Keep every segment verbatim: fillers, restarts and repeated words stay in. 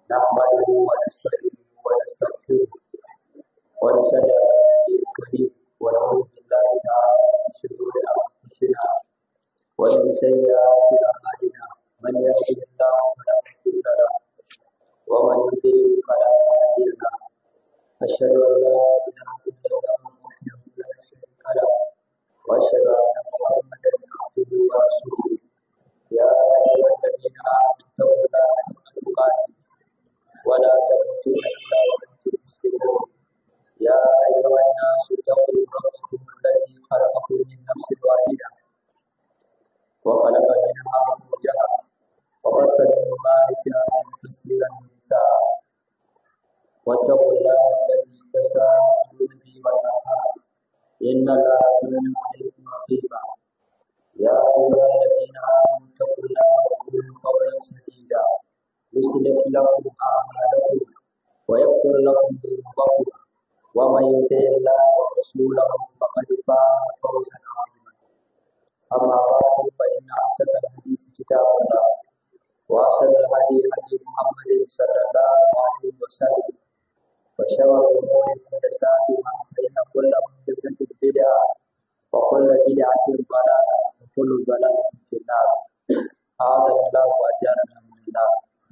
نحمده ونستعينه ونستغفره ونشهد أن لا إله إلا الله ونعوذ بالله تعالى من شرور أنفسنا ومن سيئات أعمالنا من يهده الله فلا مضل له ومن يضلل فلا هادي له أشهد أن لا إله إلا الله وحده لا شريك له وأشهد أن محمدا عبده ورسوله يا أيها الذين آمنوا اتقوا الله حق تقاته ولا تموتن إلا وأنتم مسلمون يا أيها الناس اتقوا ربكم الذي خلقكم من نفس واحدة وخلق منها زوجها وبث منهما رجالا كثيرا ونساء واتقوا الله الذي تساءلون به والأرحام إن الله كان عليكم رقيبا يا أيها الذين آمنوا اتقوا الله وقولوا قولا سديدا يصلح لكم أعمالكم ويغفر لكم ذنوبكم ومن يطع الله ورسوله فقد فاز فوزا عظيما أما بعد فإن أصدق الحديث كتاب الله وأحسن الهدي هدي محمد صلى الله عليه وسلم وشر الأمور محدثاتها فإن كل محدثة بدعة وكل بدعة ضلالة وكل ضلالة في النار أعاذنا الله وأجارنا من النار.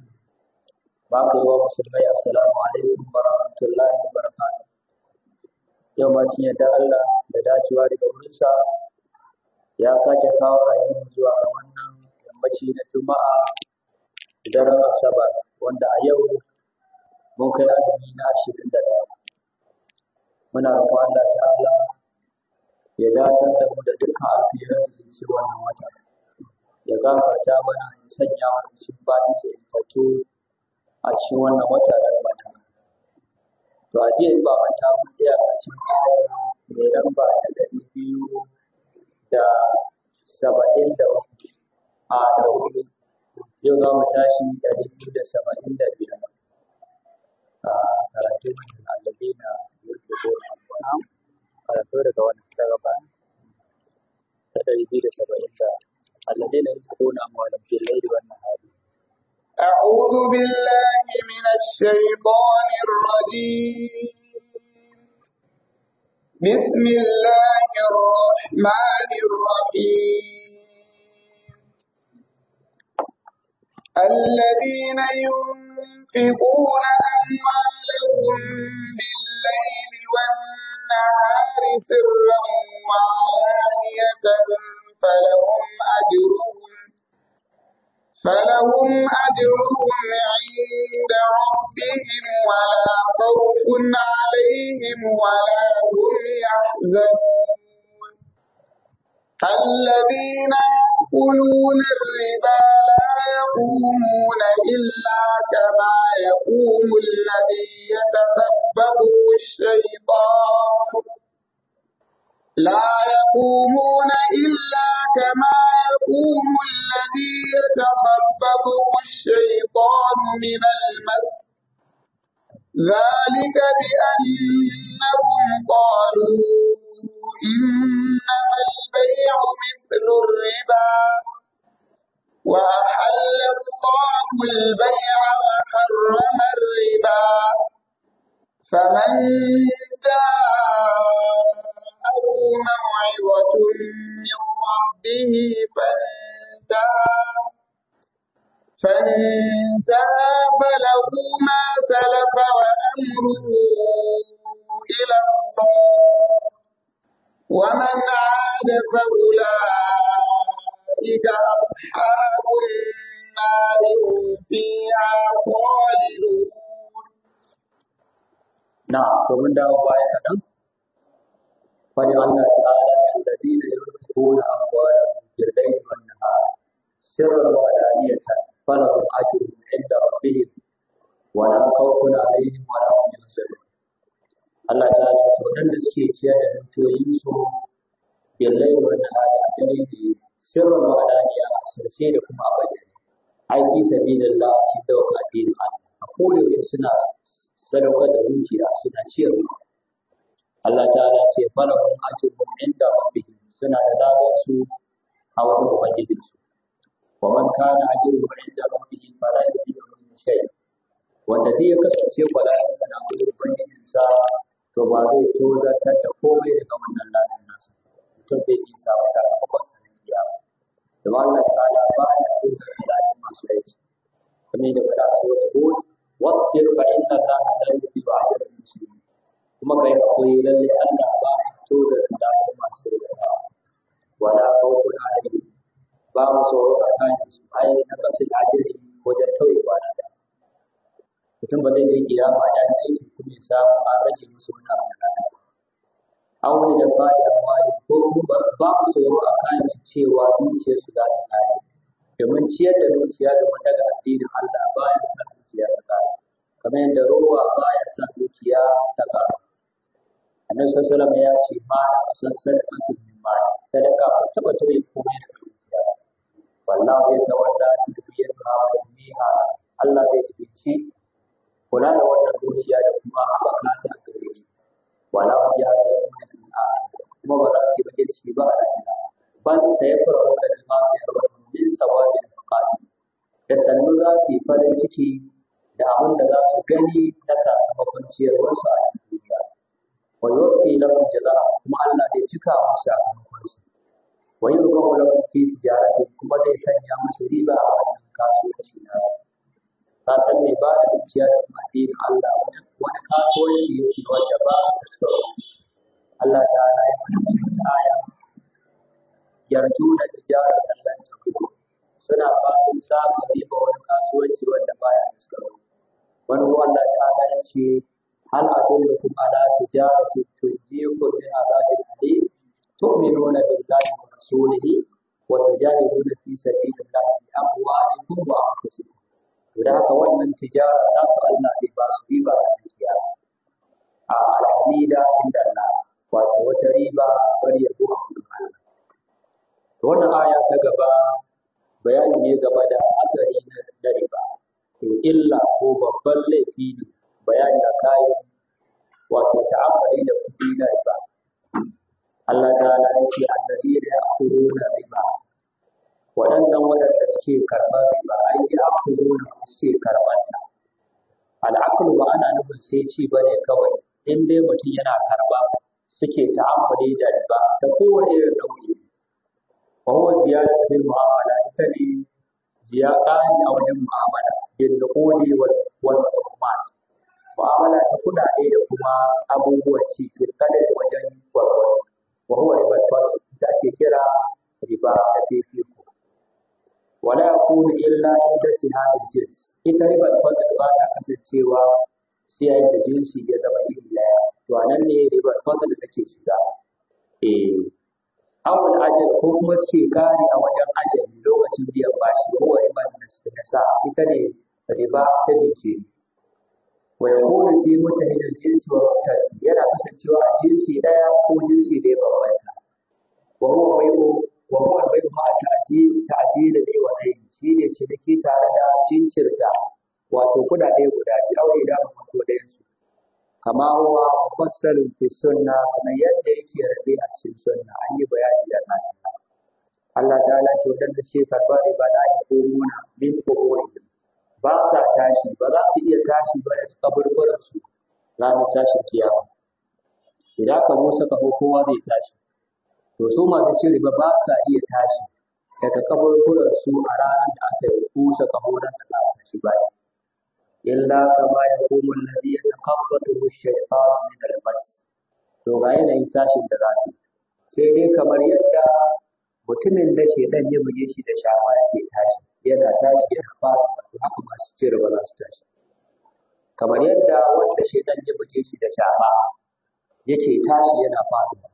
باقي ومسلمي السلام عليكم ورحمة الله وبركاته. Yau ma cikin yadda Allah da dacewa daga wurinsa ya sake kawo rayuwar zuwa ga wannan yammaci na Juma'a daren Asabar wanda a yau mun kai azumi na ashirin da ɗaya. Muna roƙon Allah ta'ala ya datar da mu da dukkan alkhairan da ke cikin wannan wata. Ya gafarta mana ya sanya mu cikin bayin sa intattu a cikin wannan wata da Ramadan. To a jiya ba manta mun tsaya a cikin ayar mai lamba ta ɗari biyu da saba'in da a da hudu. Yau za mu tashi ɗari biyu da saba'in da biyar. A karatu mai alabi na yadda gona abuwa. Karatu daga wani ta gaba ta ɗari biyu da saba'in da alabi na yadda gona abuwa da ke laidi wannan hali. أعوذ بالله من الشيطان الرجيم بسم الله الرحمن الرحيم الذين ينفقون أموالهم بالليل والنهار سرا وعلانية فلهم أجرهم فلهم أجرهم عند ربهم ولا خوف عليهم ولا هم يحزنون الذين يأكلون الربا لا يقومون إلا كما يقوم الذي يتخبطه الشيطان لا يقومون إلا كما يقوم الذي يتخبطه الشيطان من المس ذلك بأنهم قالوا إنما البيع مثل الربا وأحل الله البيع وحرم الربا فمن جاءه موعظة من ربه فانتهى فانتهى فله ما سلف وأمره إلى الله ومن عاد فأولئك أصحاب النار هم فيها خالدون. نعم ومن dawo baya kaɗan fadin Allah ta'ala alladhina yunfiquna amwalahum bil layli wan nahar sirran wa alaniyatan falahum ajrun 'inda rabbihim wa la khawfun 'alayhim wa la hum yahzanun. Allah ta'ala ce waɗanda suke ciyar da dukiyoyin su bil layli wan nahar a dare da sirran wa alaniya a sirce da kuma a bayyane ai fi sabilillah ci da addinin Allah a koyaushe suna sadaukar da dukiya suna ciyarwa. Allah ta'ala ce falahum ajrun inda rabbihim suna da ladan su a wajen ubangijin su. Wa man kana ajruhu inda rabbih fala yuzlimu min shay. dai ya kasance kwalayensa na gurin ubangijinsa to ba zai tozartar da komai daga wannan ladan nasa mutum zai ji samu sakamakon sa na kiyama da Allah ta'ala ba ya tozarta ladan masu aiki kamar da fara so ta ko wasbir fa inna Allaha la yudhi'u ajra al-muslimin kuma kai hakuri lalle Allah ba ya tozarta ladan masu aiki wala khawfun alaihim ba mu tsoro a kan su ai na kasin ajiri wajen tauye kwana da mutum ba zai je kiyama ya yi aiki kuma ya samu an rage musu wani abu na rana aure da fadi amwali ko kuma ba mu tsoro a kan su cewa dukiyar su za ta kare domin ciyar da dukiya domin daga addinin Allah baya sa dukiya ta kare kamar yadda rowa baya sa dukiya ta kare annabi sallallahu alaihi wasallam ya ce ma asassan mutum min ma sadaka ba taba tauye komai da dukiya wallahu ya tawalla tarbiyatuha wa ilmiha Allah zai tabbci kula da wannan dukiya da kuma haɓaka ta a gare shi wala ya sai mun fi a kuma ba za su yi bakin ciki ba a rayuwa ban sai fara da ma sai rawa min sawabi da fakati da sannu za su yi farin ciki da abin da za su gani na sakamakon ciyarwar su a duniya wa yufi lahum jazaa kuma Allah zai cika musu sakamakon su wa yurbahu lahum fi tijarati kuma zai sanya musu riba a wannan kasuwanci nasu ka san mai ba da dukiya da kuma addinin Allah wani kasuwanci yake wanda ba a tasgaro Allah ta'ala ya mana cikin aya yarju da tijaratan lan tabur suna fatan samun riba wani kasuwanci wanda baya tasgaro wani Allah ta'ala ya ce hal adullukum ala tijaratin tunjikum min azabin alim tu'minuna billahi wa rasulihi wa tujahiduna fi sabilillahi bi amwalikum wa anfusikum da haka wannan tijara ta su Allah bai ba su riba a dukiya a alhamida inda Allah wato wata riba bari ya go a gurin Allah to wannan aya ta gaba bayani ne game da hatsari na riba to illa ko babban laifi ne bayani a kayan wato ta'ammali da kuɗi na riba Allah ta'ala ya ce allazina ya'kuluna riba waɗannan waɗanda suke karɓar riba ai ya aku zo da suke karɓar ta al'aqlu ba ana nufin sai ci bane kawai in dai mutum yana karɓa suke ta'ammuli da riba ta kowane irin nau'i wa huwa ziyadatu bil mu'amala ita ne ziyada a wajen mu'amala bil nuqudi wal wal mutumat mu'amala ta kuɗaɗe da kuma abubuwan ci kada wajen gwargwaro wa huwa riba ita ake kira riba ta fifiko wala yakunu illa inda jihadil jins ita riba fadl ba ta kasancewa sai yayin da jinsi ya zama iri daya to anan ne riba fadl take shiga eh awul ajal ko kuma suke kare a wajen ajali lokacin biyan bashi ko riba da sa ita ne riba ta jinkiri wa yakunu fi mutahidil jinsi wa mutahid yana kasancewa a jinsi daya ko jinsi da ya bambanta wa huwa bai'u wa huwa bai'u ma ta'jil ta'jil da wadai shine ciniki tare da jinkirta wato kudade guda biyu aure da ko dayan su kama huwa mufassalun fi sunna kamar yadda yake rabe a cikin sunna an yi bayani da nan Allah ta'ala ce wadanda suke karba da ba da ayyuka min quburi ba sa tashi ba za su iya tashi ba daga kaburburan su ranar tashin kiyama idan ka musa kafo kowa zai tashi to su masu cin riba ba sa iya tashi daga kaburburan su a ranar da aka yi kusa kahoran da za a tashi baya illa kama ya kuma alladhi yataqabbatu ash-shaytan min al-mas to ga yanayin tashin da za su sai dai kamar yadda mutumin da shedan ya buge shi da shafa yake tashi yana tashi yana fara to haka masu cin riba za su tashi kamar yadda wanda shedan ya buge shi da shafa yake tashi yana fara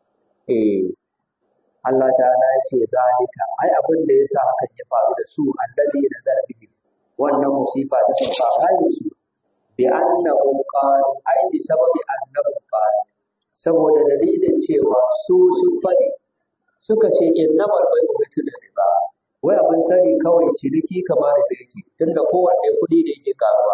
eh Allah ta'ala ya ce zalika ai abin da yasa hakan ya faru da su allazi nazara bihi wannan musifa ta sauka kai su bi annahu qalu ai bi sababi annahu qalu saboda dalilin cewa su sun fadi suka ce innamal bai'u mithlu riba wai abin sani kawai ciniki kamar da yake tunda kowanne kudi da yake karuwa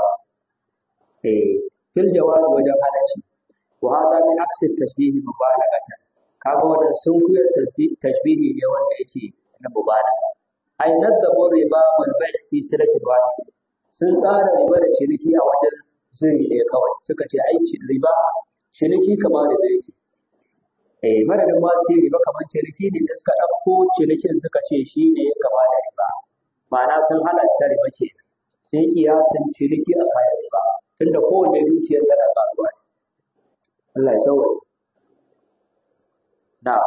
eh fil jawabi wajen halaci wa hada min aksi tashbihi mubalagatan kaga wannan sun kuyar tashbihi ne wanda yake na mubalaga ai nadzabu riba wal bai' fi silatil wahid sun tsara riba da ciniki a wajen zuri ne kawai suka ce ai riba ciniki kamar da yake eh madadin ma ce riba kamar ciniki ne sai suka ɗauko cinikin suka ce shi ne ya kama da riba ma'ana sun halatta riba ke sun kiyasin ciniki a kayan riba tunda kowane dukiyar tana ƙaruwa ne Allah ya sauwaye na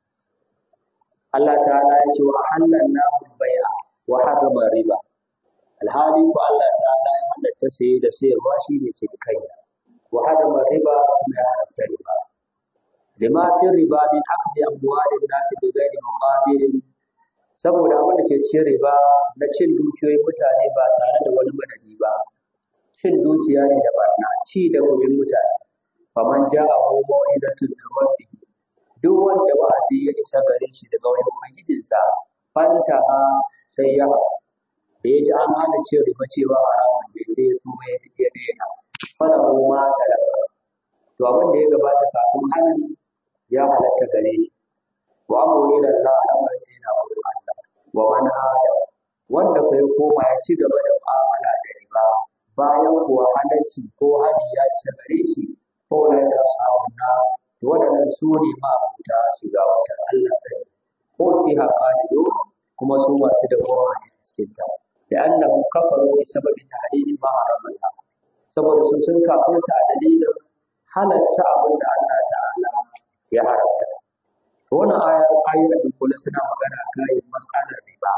Allah ta'ala ya ce wa halalna bai'a wa harrama riba alhali ko Allah ta'ala ya halatta saye da sayarwa shi ne cinikayya wa harrama riba kuma ya haramta riba lima fi riba min akzi amwalin nasi bi ghairi muqabilin saboda abin da ke cikin riba na cin dukiyoyin mutane ba tare da wani madadi ba cin dukiya ne da barna ci da gumin mutane faman ja'ahu mau'izatun min rabbih duk wanda wa'azi ya isa gare shi daga wani ubangijinsa fanta sai ya da ya ji an hana cin riba cewa haramun ne sai ya tuba ya daina fara ma sadaka to abin da ya gabata kafin hanin ya halatta gare shi wa amuri da Allah al'amar sai na wurin Allah wa man hada wanda kai koma ya ci gaba da mu'amala da riba bayan kuwa halarci ko hani ya isa gare shi ko la ya samu na wadannan su ne ma abuta shiga wutar Allah ɗaya ko fi haƙalido kuma su masu da kowa a cikin ta da annahu kafaru bi sababi tahlili ma haramalla saboda su sun kafirta a dalilin halatta abin da Allah ta'ala ya haramta wannan aya ayoyin da kuma suna magana kai matsalar riba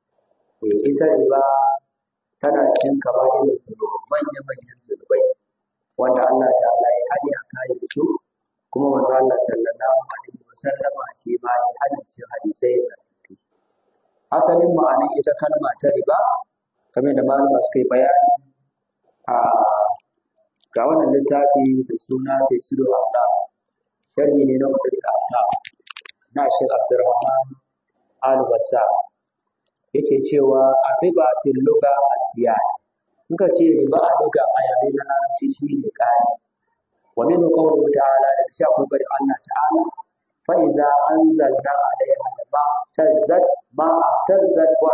eh ita riba tana cikin kabairin zunubai manya manyan zunubai wanda Allah ta'ala ya hadi a kai da su kuma manzo Allah sallallahu alaihi wasallam shi ma ya hadi cikin hadisai da asalin ma'anar ita kalma ta riba kamar da malama suka yi bayani a ga wannan littafi da suna Tafsirul Allah sharhi ne na Umdatul Ahkam na Sheikh Abdurrahman Al-Wassa yake cewa riba fil lugha as-siyad muka ce riba a lugha a yare na Larabci shine kari wa min qawli ta'ala da shi akwai bari Allah ta'ala fa iza anzalna alayha ma tazzat ma tazzat wa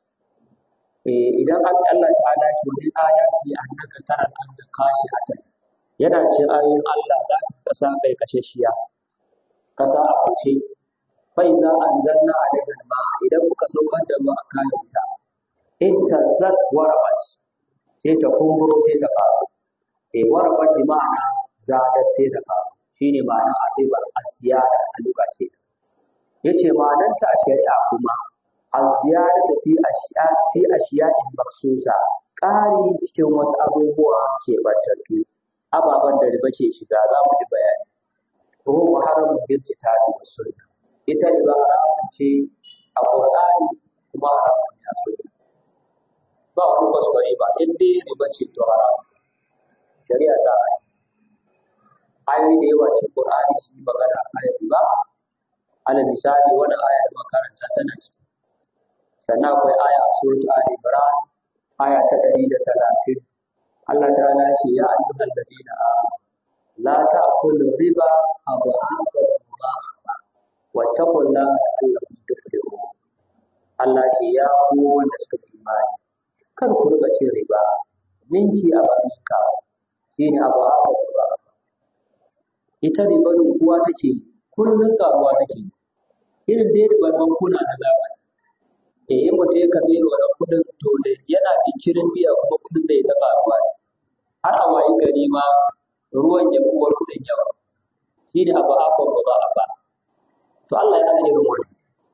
eh idan Allah ta'ala ya ce ayati annaka taral anda kashi atan yana ce ayoyin Allah da kasa kai kashe shiya kasa a kuce fa idza anzalna alaiha ma idan muka saukar da ruwa a kayanta in tazzat warabat sai ta kumburo sai ta faru eh warabat bi ma'ana zadat sai ta faru shine ma'ana aribar asiyada a lokaci yace ma'ananta a shari'a kuma az-ziyadatu fi ashiya fi ashiya'in makhsusa ƙari cikin wasu abubuwa ke bantattu ababan da riba ke shiga za mu ji bayani ko haramun bil kitabi was sunna ita riba haramun ce a Qur'ani kuma haramun ne a sunna ba wani kuskure ba in dai riba ce to haram shari'a ta ayoyi da yawa cikin Qur'ani su yi magana akan riba alal misali wani aya da makaranta tana ciki sannan akwai aya a suratul Ali Imran aya ta ɗari da talatin Allah ta'ala ya ce ya ayyuhal ladina amanu la ta'kulu riba adhafan mudha'afa wattaqullaha la'allakum tuflihun Allah ce ya ku wanda suka yi imani kar ku riba cin riba ninki a bakinka shine adhafan mudha'afa ita riba kuwa take kullun karuwa take irin dai ribar bankuna na zamani eh in mutum ya karbi wannan kudin to ne yana jinkirin biya kuma kudin zai ta karuwa har a wayi gari ma ruwan ya buwar kudin yawa shi ne abu akon ba ba ba to Allah ya hana irin wannan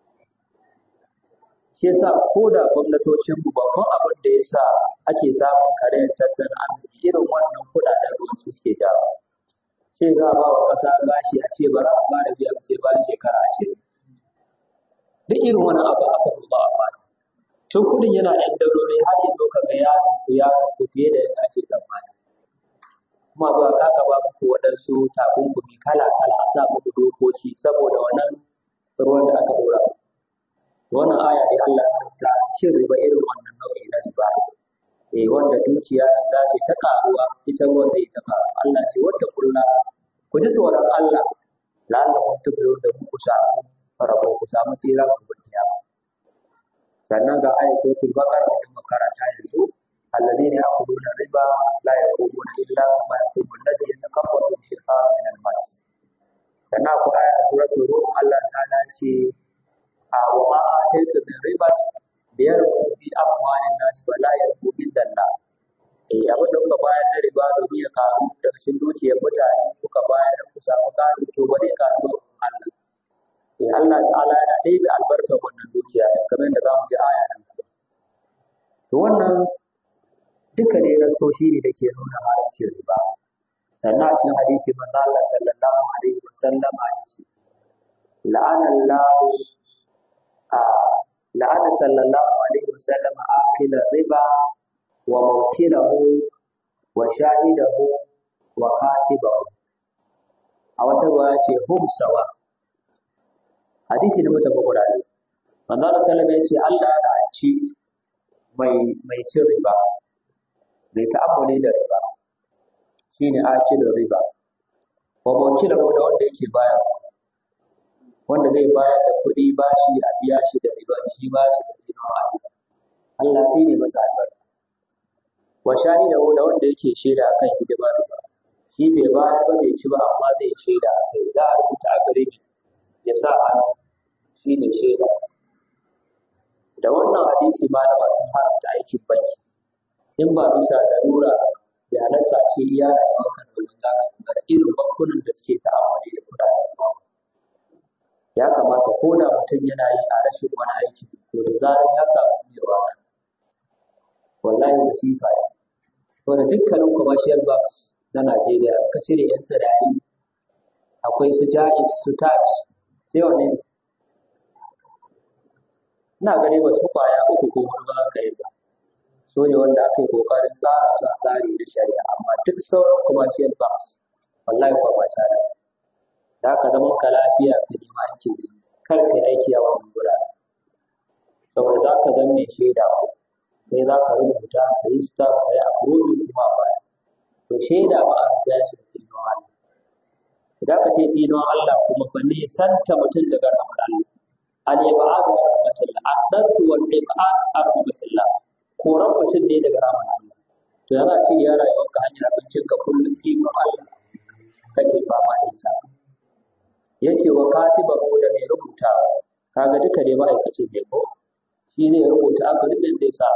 shi yasa ko da gwamnatocin mu babban abin da yasa ake samun karayar tattalin arziki irin wannan kudaden ruwan su suke dawo sai ga ba wa kasa bashi a ce bara a fara biya sai bayan shekara ashirin duk irin wani abu aka ruba a bani tun kudin yana yan daloli har yanzu ka ga ya ya ku fiye da yadda ake tsammani kuma zuwa kaka ba muku waɗansu takunkumi kala kala a sa muku dokoki saboda wannan ruwan da aka dora wannan aya dai Allah ya rubuta cin riba irin wannan nau'i na riba eh wanda dukiya za ta ta karuwa ita ruwan zai ta karu Allah ce wata kulla ku ji tsoron Allah la'allakum tuflihun da ku samu farabo ku samu tsira ku duniya sannan ga ayat suratul baqara da makaranta yanzu alladhina ya'kuluna riba la yaqumuna illa kama yaqumu alladhi yatakabbaru ash-shaytanu min al-mas. Sannan akwai aya a suratul Rum Allah ta'ala ce a wa ma ataytu min riba liyarbu fi amwalin nas wa la yarbu illa Allah. Eh abin da kuka bayar da riba domin ya karu daga cikin dukiyar mutane kuka bayar da ku samu karu to ba zai karu Allah. Eh Allah ta'ala yana ɗebe albarkar wannan dukiya kamar yadda za mu ji aya nan. To wannan duka ne na so shi ne da ke nuna haramcin riba. Sannan a cikin hadisi manzo Allah sallallahu alaihi wasallam ya ce la'ana Allah a la'ana sallallahu alaihi wasallam akila riba wa mawkilahu wa shahidahu wa katibahu. A wata ruwa ce hum sawa. Hadisi ne mutum Qur'ani. Manzo Allah sallallahu alaihi wasallam ya ce Allah ya ci mai mai cin riba. Mai ta'ammuli da riba shine akilin riba wa mawkilahu da wanda yake bayar wanda zai bayar da kuɗi bashi a biya shi da riba shi ba shi da tsinon Allah Allah sai ne masa albarka wa shahidahu da wanda yake shaida akan hidimar riba shi bai bayar ba bai ci ba amma zai shaida akai za a rubuta a gare shi ya sa hannu shine shaida da wannan hadisi ma da masu haramta aikin banki in ba bisa darura ya halatta ce iya rayuwar kan domin za ka dogara irin bankunan da suke ta'amali da kuɗaɗen ba. Ya kamata ko da mutum yana yi a rashin wani aiki to da zarar ya samu yawa wallahi masifa ne. To da dukkanin commercial banks na Najeriya ka cire yan tsirari akwai su Jaiz su Taj sai wani ina gani ba su kwaya uku ko wani ba ka yi ba. So ne wanda aka yi kokarin tsara su a tsari da shari'a amma duk sauran commercial banks wallahi kwa ba tare da ka zama ka lafiya ka nema aikin ne kar ka yi aiki a wannan gurare saboda za ka zama mai shaida sai za ka rubuta ka yi star ka yi approving kuma a baya to shaida ba a biya shi da tsinon Allah idan ka ce tsinon Allah kuma fa ne santa mutum daga rahmar Allah al ibadu rahmatullah ad-darru wal ibad rahmatullah koran mutum ne daga ramar Allah. To ya za a ce ya rayuwar ka hanyar abincin ka kullum tsinon Allah kake fama da ita. Ya ce wa katiba ko da mai rubutawa kaga duka ne ma'aikaci mai ko shi zai rubuta aka rubin zai sa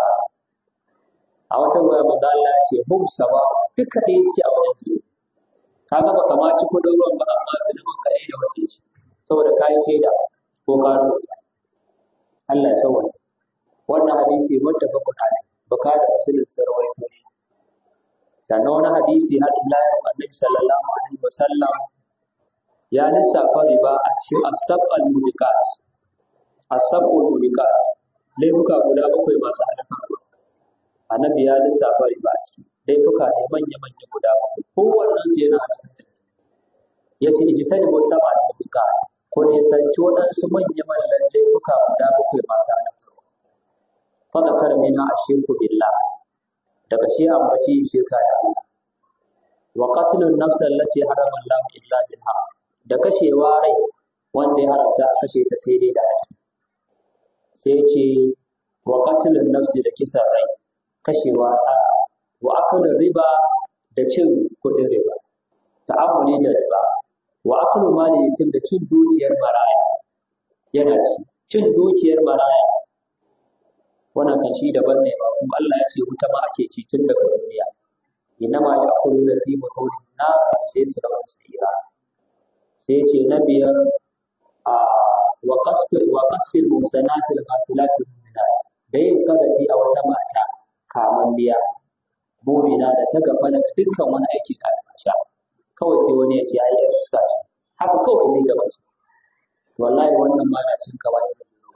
a wata ruwa manzo Allah ya ce hum sawa duka ne suke a wajen ki kaga ba kama ci kudin ruwan ba amma zunubin ka ne da wajen shi saboda kai shaida ko ka rubuta Allah ya sauwa wannan hadisi muttafaqun alayh Bukhari da Muslim sun rawaito shi sannan wani hadisi har illa Annabi sallallahu alaihi wasallam ya lissafa riba a cikin as-sab'al mubiqat as-sab'ul mubiqat laifuka guda bakwai masu halakarwa Annabi ya lissafa riba a ciki laifuka ne manya manya guda bakwai kowannen su yana halakarwa yace ijtanibu sab'al mubiqat ko ne sanci waɗansu manya manyan laifuka guda bakwai masu halakarwa fadakar mina ashirku billah daga shi ambaci shirka da Allah wa qatlun nafs allati harama Allah illa bil haqq da kashewa rai wanda ya haramta a kashe ta sai dai da haƙƙi sai ce wa qatlun nafs da kisan rai kashewa wa akalun riba da cin kuɗin riba ta'ammuli da riba wa akalu mali yatim da cin dukiyar maraya yana ciki cin dukiyar maraya wannan kan shi daban ne ba kuma Allah ya ce wuta ma ake ci tun daga duniya inama ya akulu da fi mutunin na sai su rawa tsira sai ce na biyar a wa qasfil wa qasfil muhsanatil ghafilatil mu'minat da yin kadafi a wata mata kaman biya mu'mina da ta gaba daga dukkan wani aiki da aka sha kawai sai wani ya ce ai ya fuska ce haka kawai ne gaba ce wallahi wannan ma na cin kawai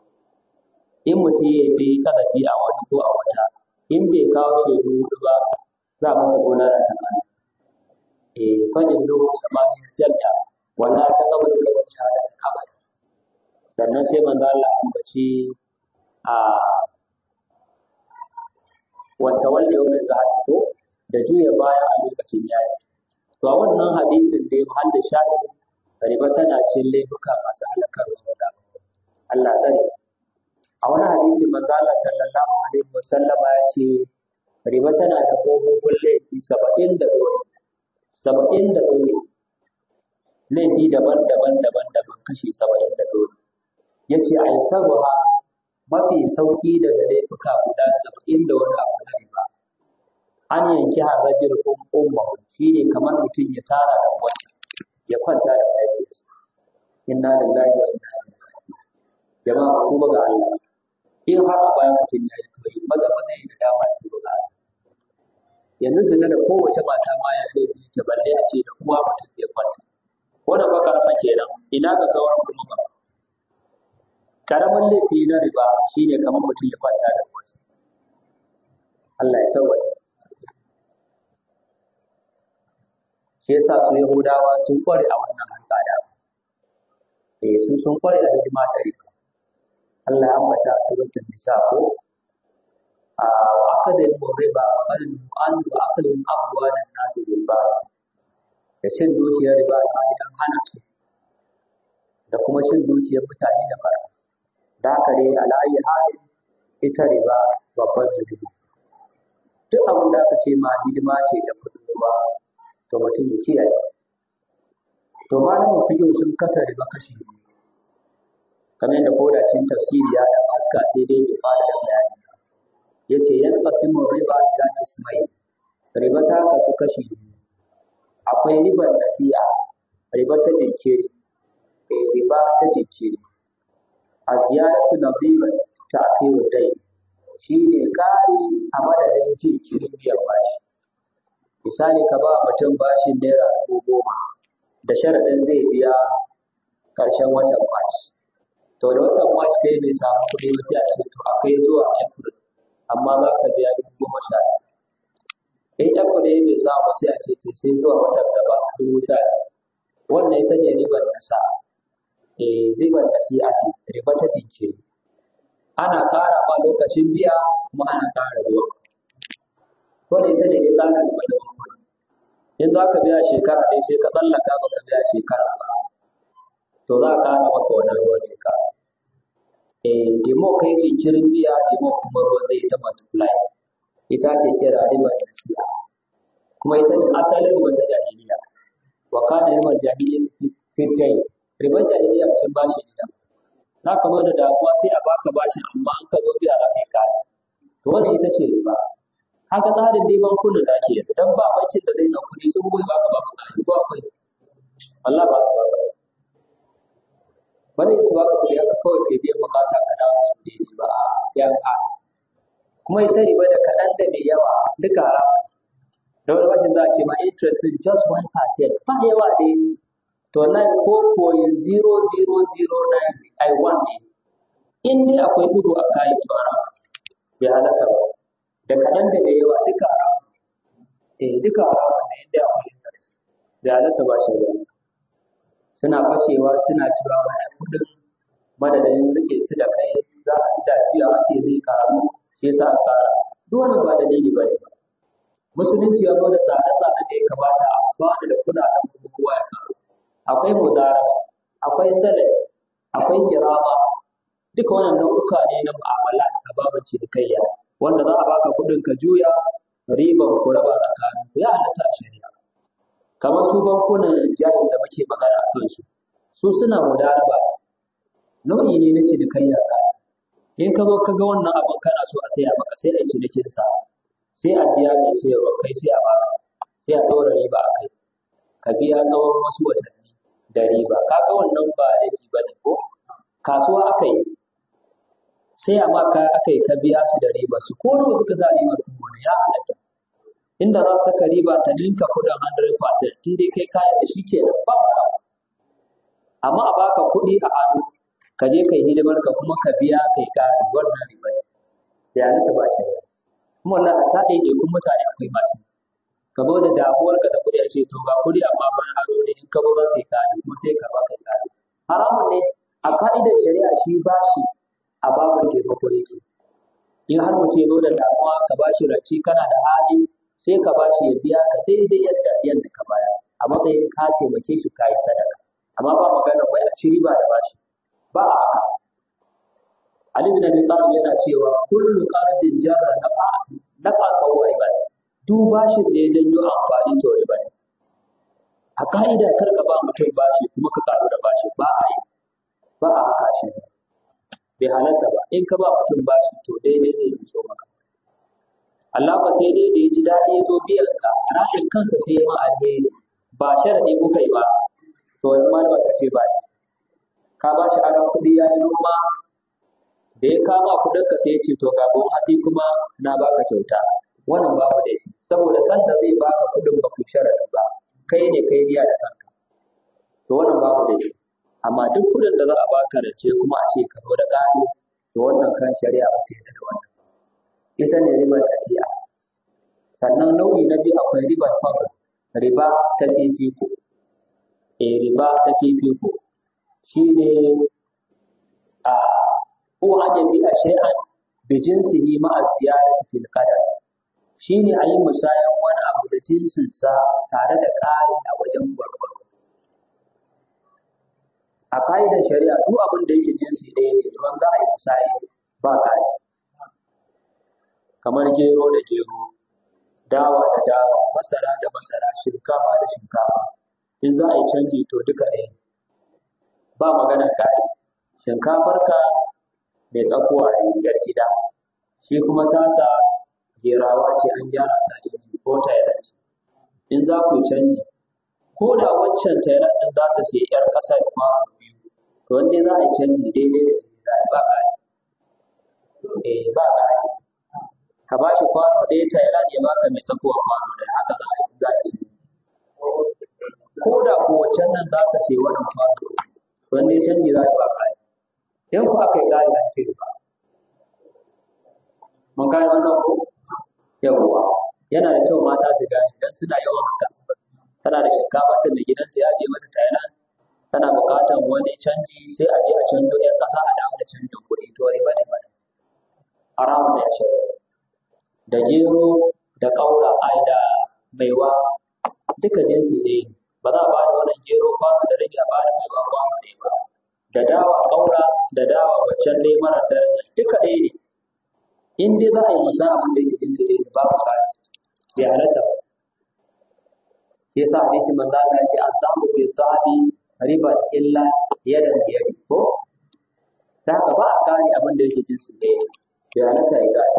in mutum ya yi kadafi a wani ko a wata in bai kawo shaidu hudu ba za a masa gona da ta kai eh fajin lahu samanin jalda wala ta gaba da wani shahadatin abada sannan sai manzo Allah ya ambaci a wata wanda yau zahar ko da juya baya a lokacin yayi to a wannan hadisin da ya muhalla shahid riba tana cikin laifuka masu halakarwa da Allah tsare a wani hadisi manzo Allah sallallahu alaihi wasallam ya ce riba tana da kofofin laifi saba'in da ɗori saba'in da ɗori laifi daban-daban daban-daban kashi saba'in da ɗori ya ce a yi sarwa mafi sauƙi daga laifuka guda saba'in da wani abu na riba an yanki harajin umma shi ne kamar mutum ya tara da wani ya kwanta da mahaifiyarsa inna lillahi wa inna ilaihi raji'un jama'a ku tuba ga Allah in har a bayan mutum ya yi toyi maza maza yi da dama ya tuba ga Allah yanzu zina da kowace mata ma ya laifi ta balle a ce da uwa mutum ya kwanta wannan ba karama kenan ina ga sauran kuma ba karamin laifi na riba shine kamar mutum ya kwanta da uwa Allah ya sauwaye shi yasa su Yahudawa sun kware a wannan harka da eh su sun kware a hidima ta riba Allah ya ambata suratul nisa ko a wa akadin riba qarin an wa aqlin amwalan nas bil batil da cin dukiyar riba da an hana su da kuma cin dukiyar mutane da fara da haka dai ala'ayi halin ita riba babban zunubi duk abin da aka ce ma hidima ce ta kudin ruwa to mutum ya kiyaye to malamin fiqh sun kasa riba kashi biyu kamar yadda koda cikin tafsiri ya da aska sai dai bai fara da bayani yace yan qasimu riba ta kismai riba ta kasu kashi biyu akwai ribar nasi'a riba ta jinkiri eh riba ta jinkiri a ziyaratu nadira ta akiru dai shine kari a madadin jinkirin biyan bashi misali ka ba mutum bashin naira dubu goma da sharaɗin zai biya ƙarshen watan March. To da watan March kai bai samu kuɗi ba sai a ce to akwai zuwa April amma za ka biya dubu goma sha ɗaya. In April ya bai samu sai a ce to sai zuwa watan gaba dubu sha ɗaya. Wannan ita ne ribar nasa. Eh ribar nasi'a ce riba ta jinkiri. Ana ƙara ma lokacin biya kuma ana ƙara ruwa. Wannan ita ne riba da riba da wani. In za ka biya shekara ɗaya sai ka tsallaka ba ka biya shekara ba to za a ƙara maka wannan ruwan shekara eh demo kai jinkirin biya demo kuma ruwan zai ta multiply ita ce kira riba da nasi'a kuma ita ne asalin riba ta jahiliya wa kana riba jahiliya fi dai riba jahiliya ce bashi idan za ka zo da damuwa sai a baka bashi amma an ka zo biya za ka yi kare to wannan ita ce riba haka tsarin dai bankunan da ake yanzu dan ba bankin da zai ɗauki kuɗi sun goyi baka ba ka ƙari ko akwai Allah ba su baka ba zai su baka kuɗi haka kawai kai biyan bukata ka dawo su daidai ba a sai an ƙara kuma ita riba da kaɗan da mai yawa duka haramun da wani bashin za a ce ma interest is just one percent ba yawa dai to wallahi ko point zero zero zero nine I one ne in dai akwai gudu a kayan to haramun bai halatta ba da kaɗan da mai yawa duka haramun eh duka haramun ne inda akwai interest bai halatta ba shi da suna fashewa suna cewa bayan kudin madadin rike su da kai za a inda biya a ce zai karu shi yasa a kara duk wannan ba dalili ba ne musulunci ya zo da tsare-tsare da ya kamata a amfana da kuɗaɗen kuma kowa ya karu akwai mudaraba akwai salai akwai kirama duka wannan nau'uka ne na mu'amala a babin cinikayya wanda za a baka kuɗin ka juya riban ku raba tsakanin ku ya halatta shari'a kamar su bankunan jaiz da muke magana a kansu su suna mudaraba nau'i ne na cinikayya ka in ka zo ka ga wannan abin kana so a saya maka sai a yi cinikin sa sai a biya mai sayarwa kai sai a baka sai a ɗora riba a kai ka biya tsawon wasu watanni da riba kaga wannan ba laifi ba ne ko kasuwa aka yi sai a maka aka yi ka biya su da riba su ko nawa suka sa ribar kuma ya halatta inda za su saka riba ta ninka kudin hundred percent in dai kai kayan da shi ke nan ba amma a baka kuɗi a hannu ka je kai hidimar ka kuma ka biya kai kari wannan riba ya halatta ba shi kuma wallahi ta ɗaiɗe kun mutane akwai masu ka zo da damuwar ka ta kuɗi a ce to ga kuɗi amma ban aro ne in ka zo za ka yi kari kuma sai ka ba kai kari haramun ne a ka'idar shari'a shi ba shi a babin taimako yake in har mutum ya zo da damuwa ka ba shi rance kana da hali sai ka ba shi ya biya ka daidai yadda yadda ka baya a matsayin ka taimake shi ka yi sadaka amma ba magana wai a ci riba da bashi ba a haka Ali bin Abi Talib yana cewa kullu qardin jarra nafa nafa kawo riba duk bashin da ya janyo amfani to riba ne a ka'ida kar ka ba mutum bashi kuma ka karu da bashi ba a yi ba a haka shi bai halatta ba in ka ba mutum bashi to daidai zai yi so maka Allah ba sai dai da ya ji daɗi ya zo biyan ka rashin kansa sai ya ma alheri ba sharadi kuka yi ba to wani ma ba ka ce ba ne ka ba shi aron kuɗi ya yi noma da ya kama kuɗin ka sai ya ce to ga gon hatsi kuma na baka kyauta wannan babu da shi saboda san da zai baka kuɗin ba ku sharadi ba kai ne kai biya da kanka to wannan babu da shi amma duk kuɗin da za a baka rance kuma a ce ka zo da ƙari to wannan kan shari'a ba ta yarda da wannan ita ne ribar nasi'a sannan nau'i na biyu akwai ribar fadl riba ta fifiko eh riba ta fifiko shine a ko ajabi a shay'an bi jinsihi ma'a ziyadati fil qadar shine ayi musayan wani abu da jinsin sa tare da ƙari a wajen gwargwaro a ƙa'idar shari'a duk abin da yake jinsi ɗaya ne to za a yi musayi ba ƙari kamar gero da gero dawa da dawa masara da masara shinkafa da shinkafa in za a yi canji to duka ɗaya ba maganar ƙari shinkafarka mai tsakuwa a rigar gida shi kuma tasa gerawa ce an gyara ta inji ko tayar ce in za ku canji ko da waccan tayar ɗin za ta sai yar ƙasa da kwano biyu to wanda za a yi canji daidai da daidai ba ƙari eh ba ƙari ka ba shi kwano ɗaya tayar ya baka mai tsakuwa kwano ɗaya haka za a yi za a ci ko da ko waccan nan za ta sai wannan kwano wanda canji za a yi ba ƙari in ku aka yi ƙari an ce ba mun gane wannan ko yawwa yana da kyau mata su gane dan suna yawan haka tana da shinkafa tun da gidanta ya je mata Thailand tana buƙatar wani canji sai a je a canjo ɗan ƙasa a dawo da canjin kuɗi to riba ne ba haramun da ya shirya da gero da ƙaura ai da maiwa duka jinsi ɗaya ne ba za a ba da wannan gero kwano da rage a ba da maiwa kwano ɗaya ba da dawa ƙaura da dawa waccan ɗaya mara daraja duka ɗaya ne in dai za a yi musa abin da yake jinsi ɗaya babu ƙari bai halatta ba yasa hadisi manzo Allah ya ce azabu bi zahabi riba illa yadan biyadi ko da haka ba a ƙari abin da yake jinsi ɗaya bai halatta ya ƙari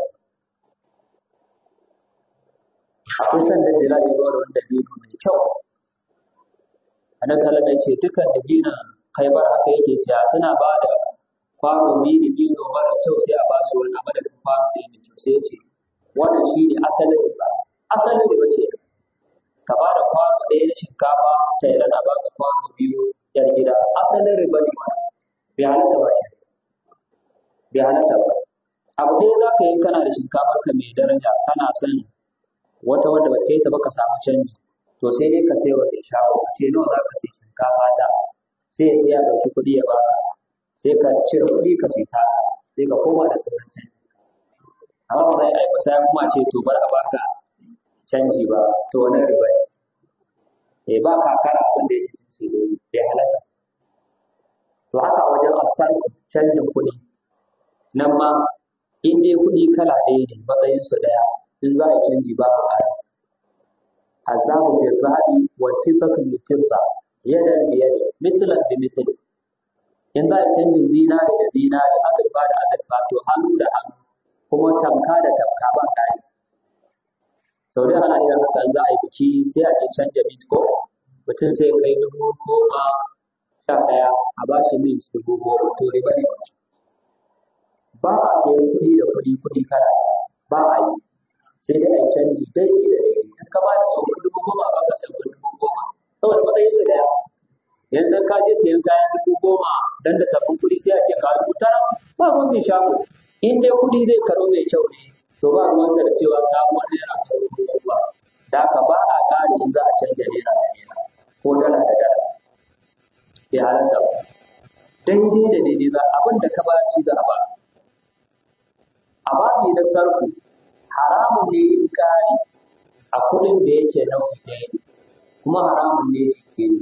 akwai sanda da za a yi zuwa da wani dabino mai kyau annabi sallallahu alaihi wasallam ya ce dukkan dabinon Khaibar haka yake cewa suna ba da kwano biyu da biyu mara kyau sai a ba su wani madadin kwano ɗaya mai kyau sai ya ce wannan shi ne asalin riba asalin riba ke ka ba da kwano ɗaya na shinkafa ta yi rana ba ka kwano biyu yar gida asalin riba ne ma bai halatta ba shi bai halatta ba abu ɗaya za ka yi kana da shinkafar ka mai daraja kana son wata wanda ba ta kai ta ba ka samu canji to sai dai ka sai wanda ya shawo a ce nawa za ka sai shinkafa ta sai sai ya ɗauki kuɗi ya baka sai ka cire kuɗi ka sai tasa sai ka koma da sauran canji amma ba zai aika sai kuma ce to bar a baka canji ba to wani riba ne eh ba ka kara abin da yake cikin bai halatta to haka wajen asar canjin kuɗi nan ma in dai kuɗi kala ɗaya ne matsayin su ɗaya in za a canji ba ka ƙari azabu bi zahabi wa fiddatu bi fidda yadan bi yadi mislan bi mithli in za a canjin zinari da zinari azurfa da azurfa to hannu da hannu kuma tamka da tamka ba ƙari sau da ana irin haka in za a yi biki sai a je canja mint ko mutum sai kai dubu goma sha ɗaya a ba shi mint dubu goma to riba ne ba a sayan kuɗi da kuɗi kuɗi kala ba a yi sai dai a yi canji daidai da daidai in ka ba da sauran dubu goma ba ka sauran dubu goma saboda matsayin su daya yanzu ka je sayan kayan dubu goma dan da sabbin kuɗi sai a ce ka dubu tara ba ruwan mai shago in dai kuɗi zai karo mai kyau ne to ba ruwansa da cewa sabuwar naira ko dubu goma da haka ba a ƙari in za a canja naira da naira ko dala da dala bai halatta ba daidai da daidai za abin da ka ba shi za a ba a babi na sarku haramun ne yin ƙari a kuɗin da yake nau'i ɗaya kuma haramun ne jinkiri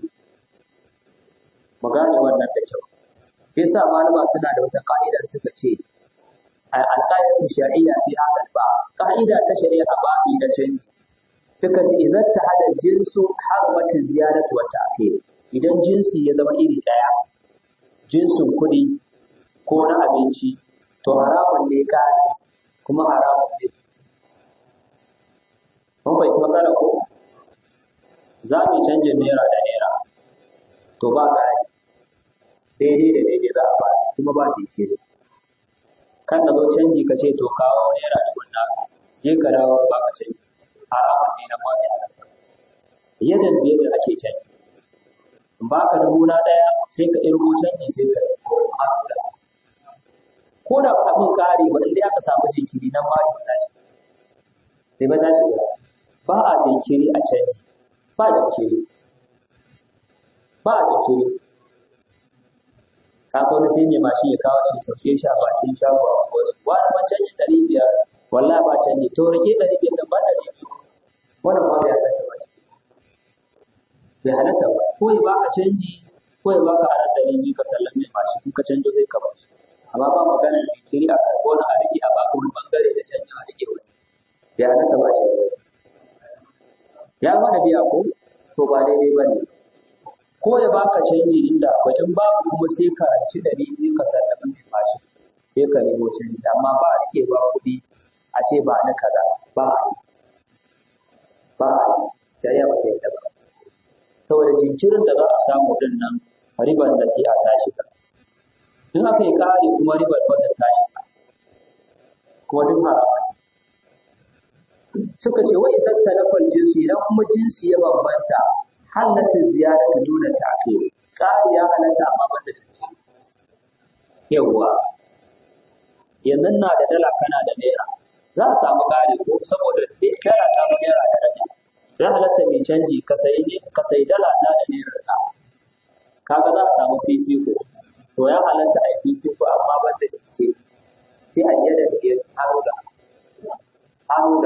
mu gane wannan da kyau yasa malama suna da wata ka'ida suka ce alqaidatu shar'iyya fi hadal ba ka'ida ta shari'a a babi na canji suka ce idan ta hada jinsu harmatu ziyadatu wa ta'khir idan jinsi ya zama iri daya jinsin kuɗi ko na abinci to haramun ne kare kuma haramun ne mun bai matsala ko za mu canjin naira da naira to ba kare daidai da daidai za a ba kuma ba jinkiri kan na zo canji ka ce to kawo naira da gunna je ka dawo ba ka canji haramun ne na mafi halarta yadda yadda ake canji in ba ka dubu na ɗaya sai ka irgo canji sai ka haɗa ko da ba abin kare ba inda aka samu jinkiri nan ma ba ta shi sai ba ta shi ba a jinkiri a canji ba jinkiri ba a jinkiri ka so da sai ne mashi ya kawo shi sauke shi a bakin shago a wasu wani man canji ɗari biyar wallahi ba canji to rage ɗari biyar da ba ɗari biyu wannan ba ya halatta ba bai halatta ba ko ya baka canji ko ya baka aran ɗari biyu ka sallame mashi in ka canjo zai ka bashi amma ba magana jinkiri a karɓo na a rike a baka wani bangare da canji a rike wani bai halatta ba shi ya mana biya ko to ba daidai ba ne ko ya baka canji inda akwai in babu kuma sai ka ranci ɗari biyu ka sallame mai bashi sai ka nemo canji amma ba a rike ba kuɗi a ce ba na kaza ba a yi ba a yi da ya bata yi daga saboda jinkirin da za a samu din nan ribar da sai a tashi ka in aka yi kare kuma ribar wanda tashi ka kuma duk haram suka ce wai idan talafar jinsi idan kuma jinsi ya bambanta halatta ziyara ta dole ta kai kare ya halatta amma banda jinsi yawwa yanzu na da dala kana da naira za a samu kare ko saboda dala ta mu naira da daraja ya halatta mai canji ka sayi ka sayi dala ta da naira ka kaga za a samu fifiko to ya halatta a yi fifiko amma banda jinsi sai a yi da biyar haruda haruda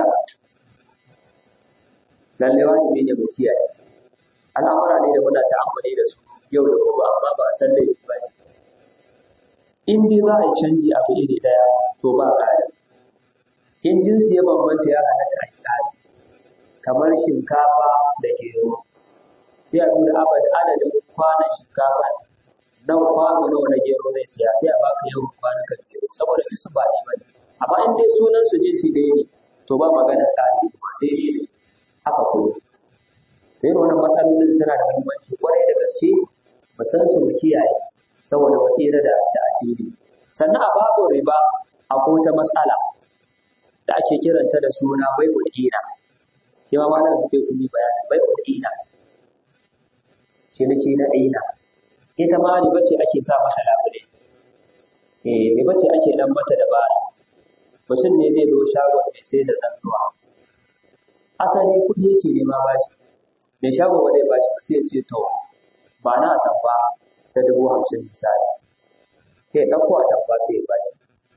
lalle wajibi ne mu kiyaye al'amura ne da muna ta'ammali da su yau da gobe amma ba a san laifi ba ne in dai za a yi canji abu iri ɗaya to ba ƙari in jinsi ya bambanta ya halatta a yi ƙari kamar shinkafa da gero sai a duba abad adadin kwanan shinkafa nawa kwano nawa na gero zai siya sai a baka yawan kwanukan gero saboda su ba ne ba ne amma in dai sunan su jinsi ɗaya ne to ba magana ƙari ba daidai ne haka kuma sai wannan matsalolin suna da muhimmanci kwarai da gaske mu san su mu kiyaye saboda mu tsira da da addini sannan a babu riba akwai wata matsala da ake kiranta da suna bai'ul ina shi ma malam fiqh sun yi bayani bai'ul ina ciniki na ina ita ma riba ce ake sa mata labule eh riba ce ake dan mata dabara mutum ne zai zo shagon mai sai da zantuwa asali kuɗi yake nema bashi mai shagon ba zai bashi ba sai ya ce to ba na atamfa ta dubu hamsin misali sai ya ɗauko atamfa sai ya bashi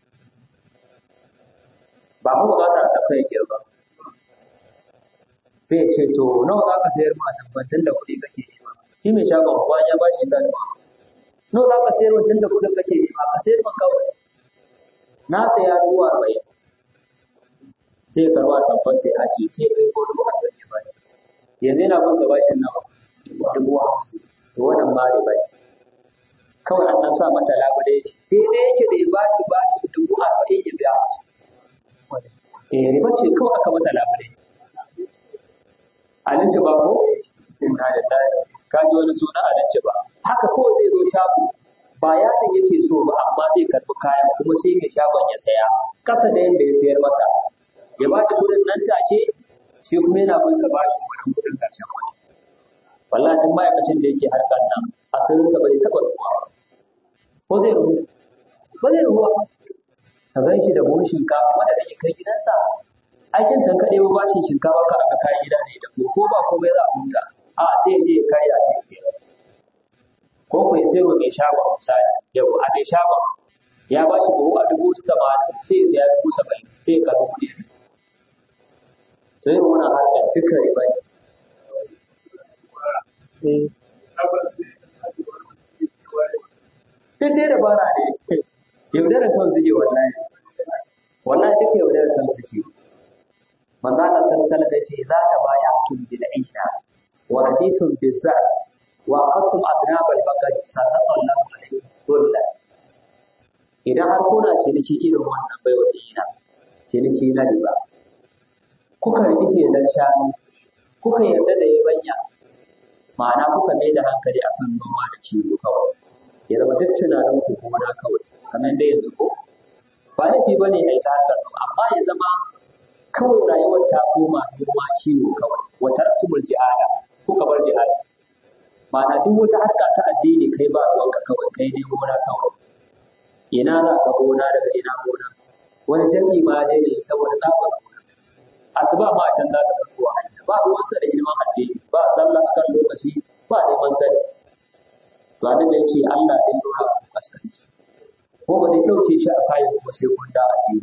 ba mu buƙatar atamfa yake ba sai ya ce to nawa za ka sayar mu atamfa tun da kuɗi kake nema shi mai shagon ba ya bashi ta dubu nawa za ka sayar mu tun da kuɗin kake nema ka sayar mu kawai na saya dubu arba'in sai ya karɓa atamfa sai a ce sai kai ko dubu arba'in ya bashi yanzu yana bin sa bashin nawa dubu hamsin to wannan ma riba ne kawai an ɗan sa mata labule ne daidai yake da ya bashi bashi dubu arba'in ya biya hamsin eh riba ce kawai aka mata labule alinci ba ko inna lillahi ka ji wani suna alinci ba haka kawai zai zo shago ba yadin yake so ba amma zai karɓi kayan kuma sai mai shagon ya saya kasa da yadda ya sayar masa ya ba shi kuɗin nan take shi kuma yana bin sa bashin wannan kuɗin ƙarshen wata wallahi duk ma'aikacin da yake harkar nan asirinsa ba zai taɓa ruwa ba ko zai ruwa ba zai ruwa ka gan shi da buhun shinkafa wanda da kai gidansa aikin tan kaɗai ba bashin shinkafa ka aka kayan gida ne da ko ba komai za a huta a sai ya je ya karya ta ya sayar ko ku ya sayarwa mai shagon misali yau a mai shagon ya ba shi buhu a dubu tamanin sai ya saya dubu saba'in sai ya karɓi kuɗi to yin wannan harkar duka riba ne duk dai dabara ne yaudarar kan suke wallahi wallahi duka yaudar kan suke manzo Allah sallallahu alaihi wasallam ya ce za ta baya'tum bil aina wa raditum bizar wa qastum adnab al baqar sallallahu alaihi wasallam idan har kuna ciniki irin wannan baiwa dina ciniki na riba kuka riƙe jelar shanu kuka yarda da yabanya ma'ana kuka mai da hankali akan noma da kiwo kawai ya zama duk tunanin ku gona kawai kamar da yanzu ko ba laifi ba ne a yi ta harkar amma ya zama kawai rayuwar ta koma noma kiwo kawai wa taraktumul jihada kuka bar jihadi ma'ana duk wata harka ta addini kai ba ruwanka kawai kai ne gona kawai ina za ka gona daga ina gona wani jami'i ma dai ne saboda tsabar asuba ma a can za ta ɗauko hanya ba ruwansa da ilimin addini ba sallah akan lokaci ba neman sani to annabi ya ce Allah zai dora ku kaskanci ko ba zai ɗauke shi a kayan kuma sai kun da addini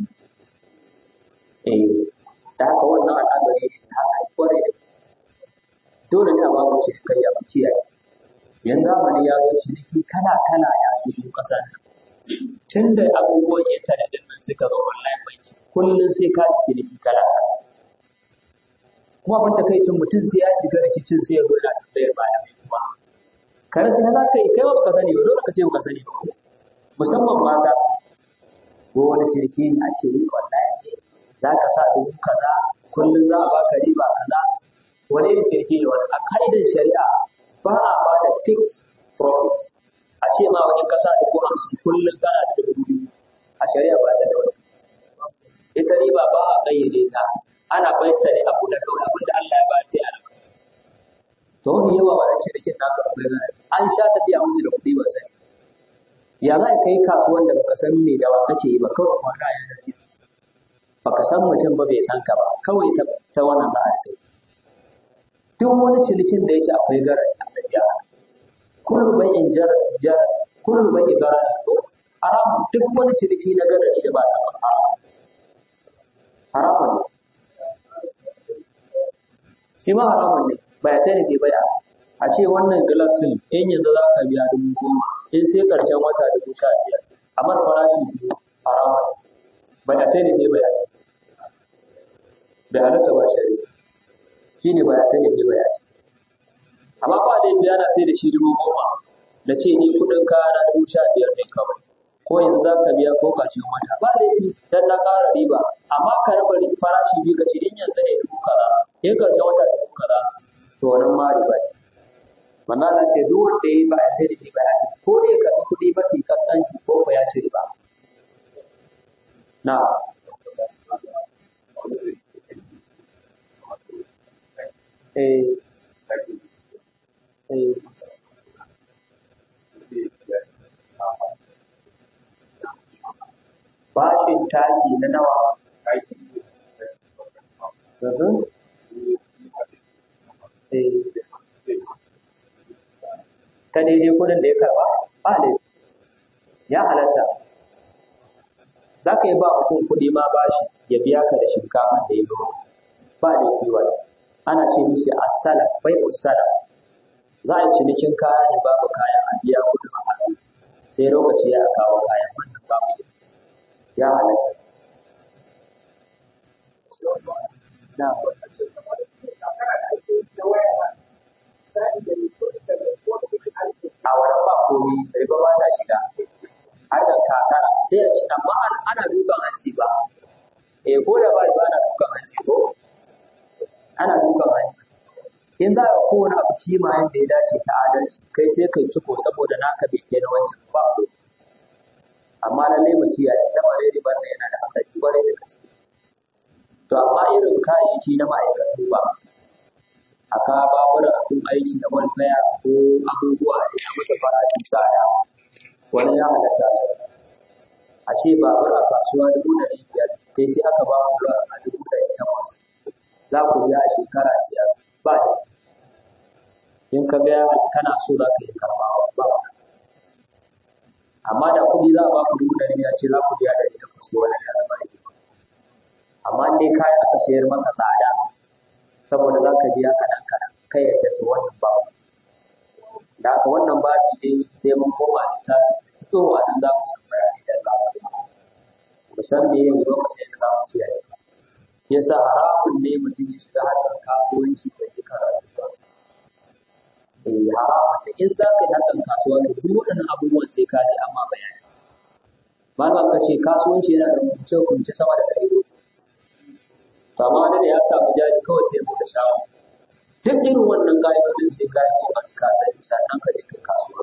eh da haka wannan al'amari ne ta haka kwarai da gaske dole ne a babu ce kai ya kiyaye yanzu zamani ya zo ciniki kala kala ya shigo ƙasar nan tun da abubuwan intanet din nan suka zo online banki kullum sai ka ci ciniki kala kala kuma abin takaicin mutum sai ya shiga rikicin sai ya zo yana tambayar malamai kuma ka rasa na za ka yi kai ba baka sani ba dole ka ce baka sani ba musamman mata ko wani ciniki ne a ce wallahi ne za ka sa dubu kaza kullum za a baka riba kaza wani irin ciniki ne wani a ka'idar shari'a ba a ba da fixed profit a ce ma wani kasa dubu hamsin kullum kana da dubu biyu a shari'a ba ta da wani ita riba ba a kayyade ta ana bayyana ne abu da kawai abin da Allah ya ba sai ana to wani yawa wannan cinikin nasu akwai gana an sha tafiya musu da kuɗi ba sani ya za ka yi kasuwan da baka san me da ba kake yi ba kawai kwana ya dace baka san mutum ba bai san ka ba kawai ta ta wannan za a kai duk wani cinikin da yake akwai garari a tafiya kullu bai'in jar jar kullu bai'in garari ko haram duk wani ciniki na garari da ba ta fasa haramun ne shi ma haramun ne ba ya tare bai baya a ce wannan glass din in yanzu za ka biya dubu goma in sai karshen wata dubu sha biyar amma farashi biyu haramun ba ya tare bai baya ce bai halatta ba shari'a shi ne ba ya tare bai baya ce amma ba da biya na sai da shi dubu goma da ce ni kudin kaya na dubu sha biyar ne kawai ko yanzu za ka biya ko karshen wata ba da yi dan na ƙara riba amma ka raba farashi biyu ka ce in yanzu ne dubu kaza in karshen wata dubu kaza to wannan ma riba ne wannan na ce duk wanda ya ba ya ce riba ya ce ko dai ka bi kuɗi mafi kasance ko ba ya ci riba na eh eh bashin taki na nawa ta daidai kudin da ya karba ba da ya halatta za ka yi ba mutum kuɗi ma bashi ya biya ka da shinkafa da ya noma ba da kiwa ana ce mishi asala bai usala za a yi cinikin kaya ne babu kayan a biya kudin a hannu sai lokaci ya kawo kayan wannan babu ya halatta na a wannan ba komi riba ba ta shiga har da kakara sai a ci amma ana dukan hanci ba eh ko da ba riba ana dukan hanci ko ana dukan hanci in za ka kowane abu kima yadda ya dace ta adalci kai sai kai ciko saboda naka bai kai na wancan ba ko amma lallai mu kiyaye lamarin ribar da yana da hatsari kwarai da gaske to amma irin kayayyaki na ma'aikatu ba a ka babura abin aiki na walfaya ko abubuwa da ya masa farashin tsada wani ya halatta su a ce babur a kasuwa dubu ɗari biyar kai sai aka ba mu a dubu ɗari takwas za ku biya a shekara biyar ba da in ka biya kana so za ka yi karɓawa ba amma da kuɗi za a ba ku dubu ɗari biyar ce za ku biya ɗari takwas to wannan ya zama riba amma in dai kayan aka sayar maka tsada saboda za ka biya kaɗan kaɗan kai yadda to wannan ba da haka wannan babi dai sai mun koma littafi fitowa nan za mu san bayani da za mu musamman yin lokacin da za mu kiyaye ta yasa haramun ne mutum ya shiga harkar kasuwanci da ke karatu ba eh haramun da in za ka yi harkar kasuwanci duk waɗannan abubuwan sai ka ji amma bayani malama suka ce kasuwanci yana da hukunce-hukunce sama da ɗari uku to amma wani da ya samu jari kawai sai mu da shawo duk irin wannan ka'idodin sai ka yi kokarin ka sani sannan ka je kai kasuwa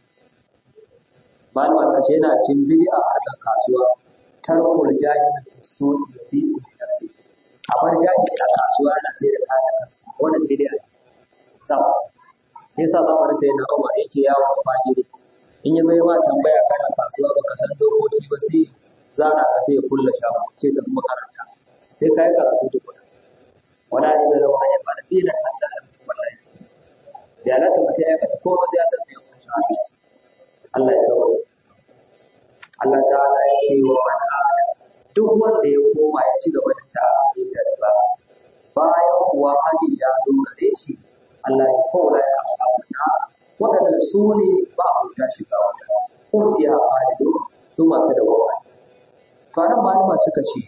malama suka ce yana cin bid'a a harkar kasuwa tarkul jahil su bi nafsi a bar jahili a kasuwa na sai da kayan kansa wannan bid'a ne sawa yasa zamanin sai na Umar yake yawo a fajiri in ya bai ma tambaya kana kasuwa baka san dokoki ba sai zana ka sai ya kulla shago sai ta makaranta sai kai karatu tukuna wala ne da wani ba da dinin hatta da wallahi da ya lata mutai ya ka ko ba sai ya san me hukunci Allah ya sauke Allah ta'ala ya ce wa man duk wanda ya koma ya ci gaba da ta'amuli da riba bayan kuwa hali ya zo gare shi Allah ya kawo ya ashabu na waɗanda su ne ba a ta shiga wata ko fiya fadido su masu da wawa faran malama suka ce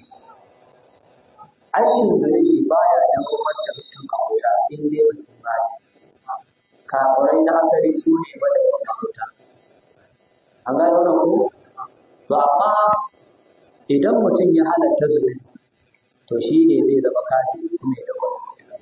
aikin zunubi baya da kuma da mutum a wuta in dai bai imani kafirai na asali su ne ba da wannan wuta an gano wannan ko to amma idan mutum ya halatta zunubi to shi ne zai zama kafiri kuma ya dawo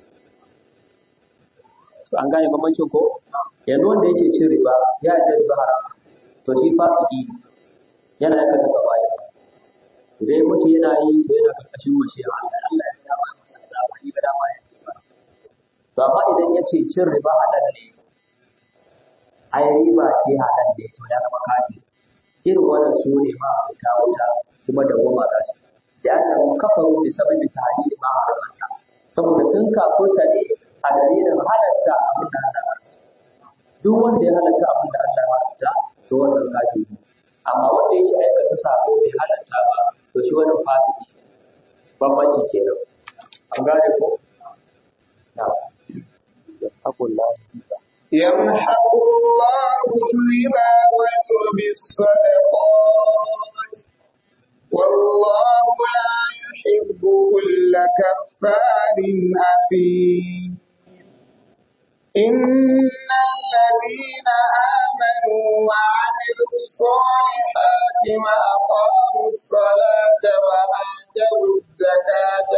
to an gane bambancin ko yanzu wanda yake cin riba ya yi riba haram to shi fasiki yana aikata gabaya idan mutum yana yi to yana karkashin mashi Allah Allah ya dama masa azaba ni ga dama ya riba to amma idan ya ce cin riba halal ne ai riba ce halal ne to ya zama kafiri irin wannan su ne ma wuta wuta kuma da goma za su da aka kafaru bi sababi tahdidi ma haramta saboda sun kafurta ne a dalilin halatta abin da Allah duk wanda ya halatta abin da Allah ya halatta to wannan kafiri amma wanda yake aikata sako bai halatta ba to shi wannan fasiki bambanci kenan an gane ko na aqullahu يمحق الله الربا ويربي الصدقات والله لا يحب كل كفار أثيم إن الذين آمنوا وعملوا الصالحات وأقاموا الصلاة وآتوا الزكاة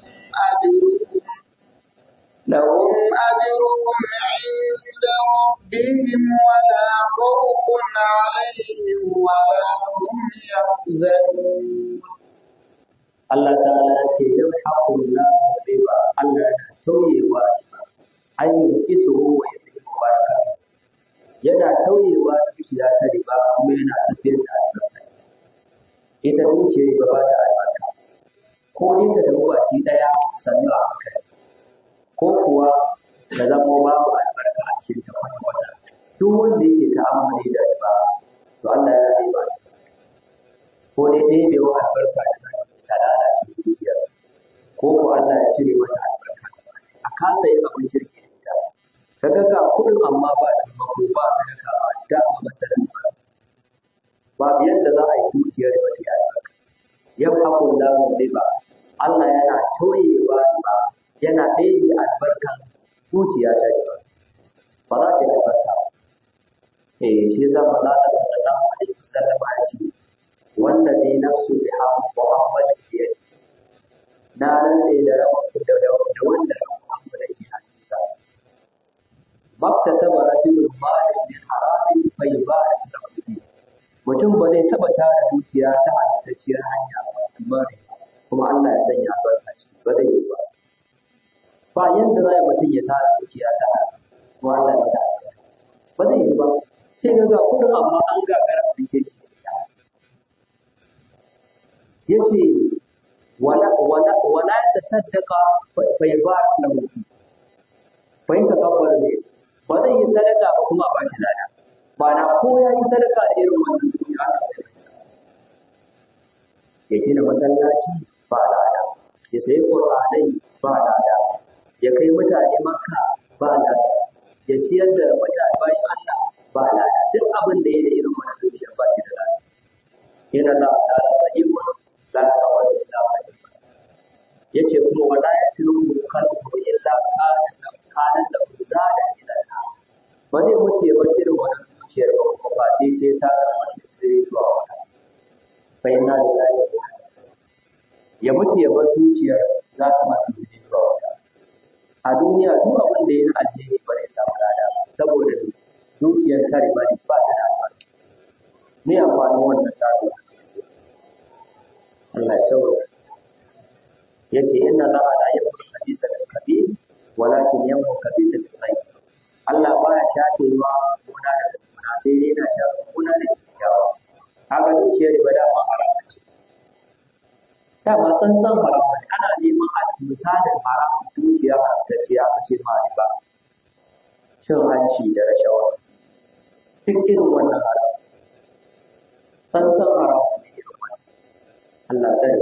لهم أجرهم لهم أجرهم عند ربهم ولا خوف عليهم ولا هم يحزنون Allah ta'ala ya ce yau haƙullahu riba Allah na tauyewa an yi kiso wa ya fi baraka yana tauyewa dukiya ta riba kuma yana tafiyar da albarka ita dukiyar riba ba ta albarka ko dai ta tafi baki ɗaya sannu a hankali ko kuwa ta zama babu albarka a cikin ta kwata-kwata duk wanda yake ta'amuli da riba to Allah ya riba ko dai ɗaya bai wa albarka da zai ta lalace dukiyar ko ko Allah ya cire mata albarka a kasa yin abin kirki da ita kaga ga kuɗin amma ba taimako ba sadaka ba da amma ba ta da albarka babu yadda za a yi dukiyar riba ta yi albarka yau hakun lamun riba Allah yana tauyewa riba yana ɗebe albarkan dukiya ta riba ba za ta yi albarka ba eh shi yasa manzo Allah sallallahu alaihi wasallam ya ce wallazi nafsu bi haqqi Muhammad biyar na rantse da rabon da da wanda Muhammad yake hadisa maktasaba rajulun malin min haramin fa yubarak lahu mutum ba zai taba tara dukiya ta halattacciyar hanya ba kuma Allah ya sanya albarka ciki ba zai yi ba ba yanda za mutum ya tara dukiya ta kuma Allah ya ta ba zai yi ba sai ga ga kudin amma an gagara a cikin yace wala wala wala tasaddaqa fa yubarak lahu fa in takabbara ne ba zai yi sadaka ba kuma ba shi lada ba na ko ya yi sadaka da irin wannan dukiya ya gina masallaci ba lada ya sayi qur'anai ba lada ya kai mutane makka ba lada ya ciyar da mutane bayan Allah ba lada duk abin da ya da irin wannan dukiya ba shi da lada yana da ta'ala da yiwa yatruku qalbu illa kana kana da zada ila na ba zai wuce ba irin wannan zuciyar ba kuma ba sai ce ta zama masa zai zuwa wata fa inna lillahi ya mutu ya bar zuciyar za ta mata zai zuwa wata a duniya duk abin da ya yi alheri ba zai samu lada ba saboda zuciyar ta riba ne ba ta da amfani me amfanin wannan taro Allah ya saurara yace inna allaha la yamhu al-khabisa bil-khabis walakin yamhu al-khabisa bil-tayyib Allah baya shafewa gona da gona sai dai yana shafe gona da kyakkyawa haka zuciyar riba da ma haram ce da ma tsantsan haram ne ana neman a misalin haram dukiya haramtacciya aka ce ma riba cin hanci da rashawa duk irin wannan haram tsantsan haram ne irin wannan Allah tsare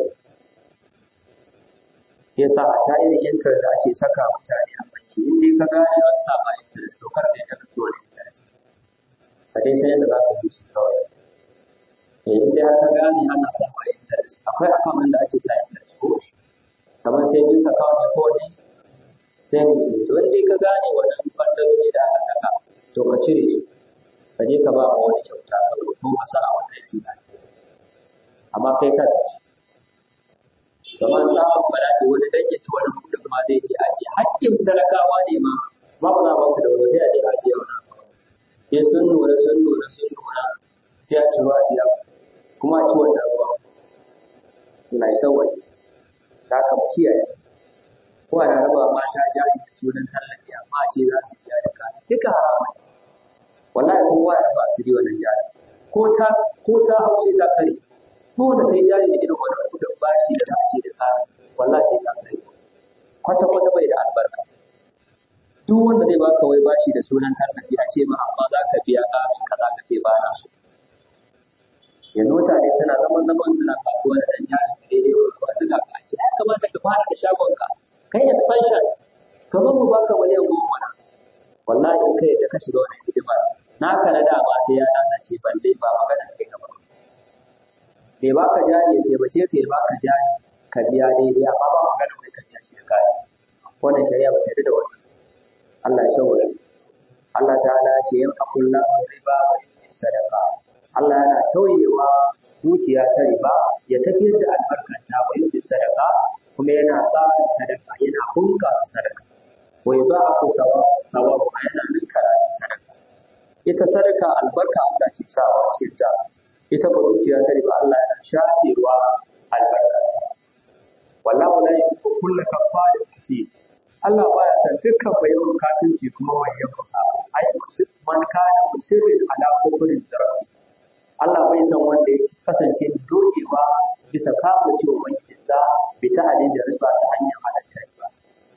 ya sa a ta irin yantar da ake saka mutane a banki in dai ka gane an sa ma interest to kar da ta ka dole interest ka dai sai yadda za ka yi shi kawai eh in dai har ka gane ana sa ma interest akwai account da ake sa interest ko kamar sai bin saka wani ko ne sai ne shi to in dai ka gane wannan bandarori da aka saka to ka cire shi ka je ka ba ma wani kyauta ka ko ka sa a wannan aiki amma kai ka ci kamar samun bala'i wani dan ya ci wani kudin ma zai je ajiye hakkin talakawa ne ma ma ba za ba su da wani sai a je ajiye wani sai sun nuna sun nuna sun nuna sai a ci ruwa biya kuma a ci wannan ruwa na yi sauwai ta ka mu kiyaye ko ana raba mata jari da sunan tallafi amma a ce za su biya da ka duka haramun wallahi kowa ya raba su da wannan jari ko ta ko ta hauce ta kare ko da kai jari da irin wannan kudin bashi da za a ce da kare wallahi sai ka kare kwata kwata bai da albarka duk wanda zai baka wai bashi da sunan tallafi a ce ma amma za ka biya kamin ka za ka ce ba na so yanzu mutane suna zaman zaman suna kasuwa da ɗan jari da daidai wani duka ka ce ya kamata ka fara da shagonka kai expansion ka zo mu baka miliyan goma na wallahi in kai da ka shiga wannan hidimar naka na dama sai ya lalace balle ba magana kai gaba bai baka jari ya ce ba ce ka yi baka jari ka biya daidai amma ba magana kai ka biya shi da kaya wannan shari'a ba ta yarda da wannan Allah ya saurare Allah ta'ala ya ce yaqullahu riba wa sadaqa Allah yana tauyewa dukiya ta riba ya tafiyar da albarkanta wa yin sadaka kuma yana ƙara sadaka yana bunƙasa sadaka wa yudha'afu sawabu yana ninka sadaka ita sadaka albarka Allah ke sawa cikin ta ita ba dukiya ta riba Allah yana shafewa albarkanta wallahu la yuhibbu kulla kaffarin asim Allah baya san dukkan bayan kafinci kuma wayan kusa ai man kana musirrin ala kufrin zarafi Allah bai san wanda ya kasance da dogewa bisa kafa cewa ubangijinsa bi ta halin da riba ta hanyar halatta riba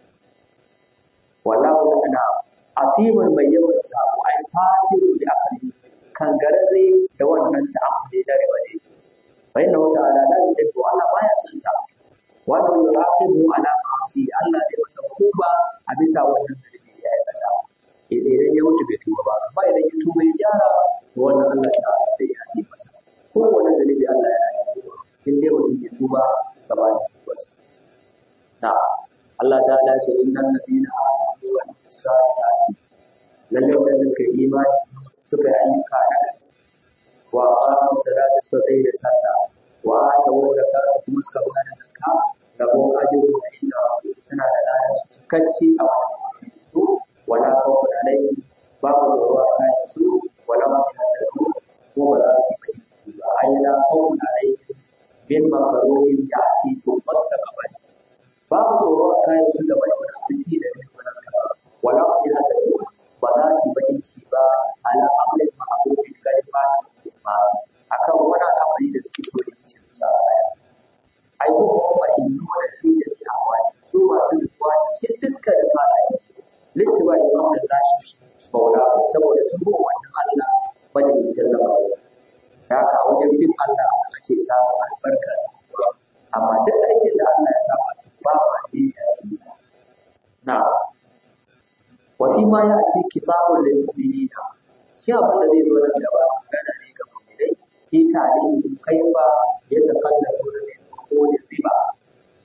wallahu ana asibun mai yawan sabo ai fatiru da akali kan garare da wannan ta'amuli da riba ne fa inna ta'ala la yuhibbu Allah baya son sa wa la yu'aqibu ala ma'asi Allah bai masa hukuma a bisa wannan zalimi da ya aikata idan ya wuce bai tuba ba amma idan ya tuba ya gyara to wannan Allah ta'ala zai yi masa kowane zalimi Allah ya yi in dai mutum ya tuba gaba da tubarsa na Allah ta'ala ya ce innal ladina amanu wa amilus salihati lalle wanda suka yi imani suka yi ayyuka na gari wa aqamu salata suka tsaye da sallah wa atu zakata kuma suka ba da zakka rabon ajru da inda suna da ladan su cikakki a wannan su wala khawfun alaihim babu tsoro a kan su wala ma yahzanun ko ba za su yi ba ayyana khawfun alaihim bin makaruhin ya'ti to mustaqbal babu tsoro a kan su da wani abinci da ne wala ma yahzanun ba za su yi bakin ciki ba ala amalin ma'rufin kai ba ma akan wani al'amari da suke so da shi su sa ai ko kuma in nuna fitar da awai su masu nutsuwa cikin dukkan halayensu littiba ya zama da lashi bauna saboda sun bi wannan Allah majalisar da ba da haka a wajen bin Allah ake samun albarka amma duk aikin da Allah ya saba ba ba ne ya ci na wafi ma ya ce kitabul lil mu'minina shi abin da zai zo nan gaba magana ne ga mu'minai ki tare kai ba ya takallasu da kodin riba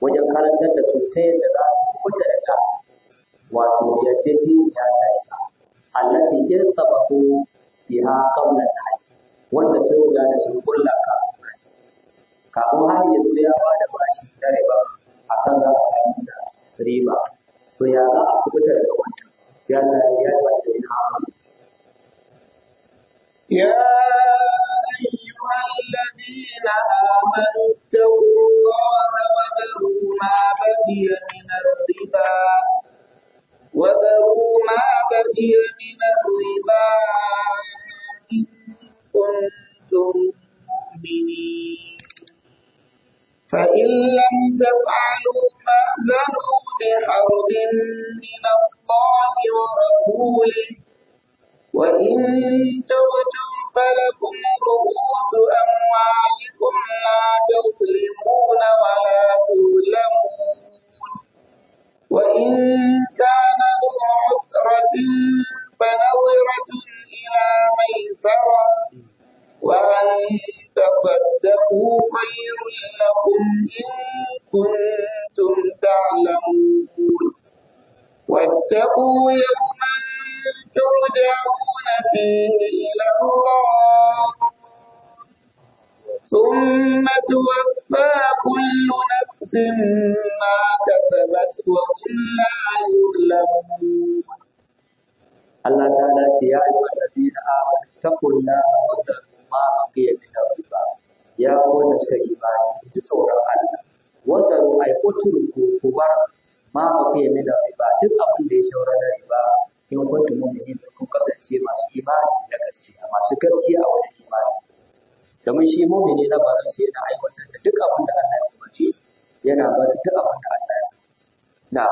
wajen karantar da su ta yadda za su kuta daga wato yarjejeniya ta riba allati irtabatu biha qabla al-hayy wanda sun riga da sun kulla kafin kafin hali ya zo ya ba da bashi ta riba akan za a kai masa riba to ya za a kubuta daga wannan ya Allah ya yi wanda ya hawa يا أيها الذين آمنوا اتقوا الله وذروا ما بقي من الربا وذروا ما بقي من الربا إن كنتم مؤمنين فإن لم تفعلوا فأذنوا بحرب من الله ورسوله وإن تبتم فلكم رؤوس أموالكم لا تظلمون ولا تظلمون وإن كان ذو عسرة فنظرة إلى ميسرة وأن تصدقوا خير لكم إن كنتم تعلمون واتقوا يوما ترجعون فيه إلى الله ثم توفى كل نفس ما كسبت وهم لا يظلمون Allah ta'ala ce ya yi wallazina amanu taqullaha wa dharu ma baqiya min riba ya wanda suka imani ji tsoron Allah wa dharu ay utruku kubar ma baqiya min riba duk abin da ya shaura da riba in kuntum mu'minin kun kasance masu imani da gaskiya masu gaskiya a wajen imani domin shi mu'mini na bazan sai yana aiwatar da duk abin da Allah ya umarce yana barin duk abin da Allah ya na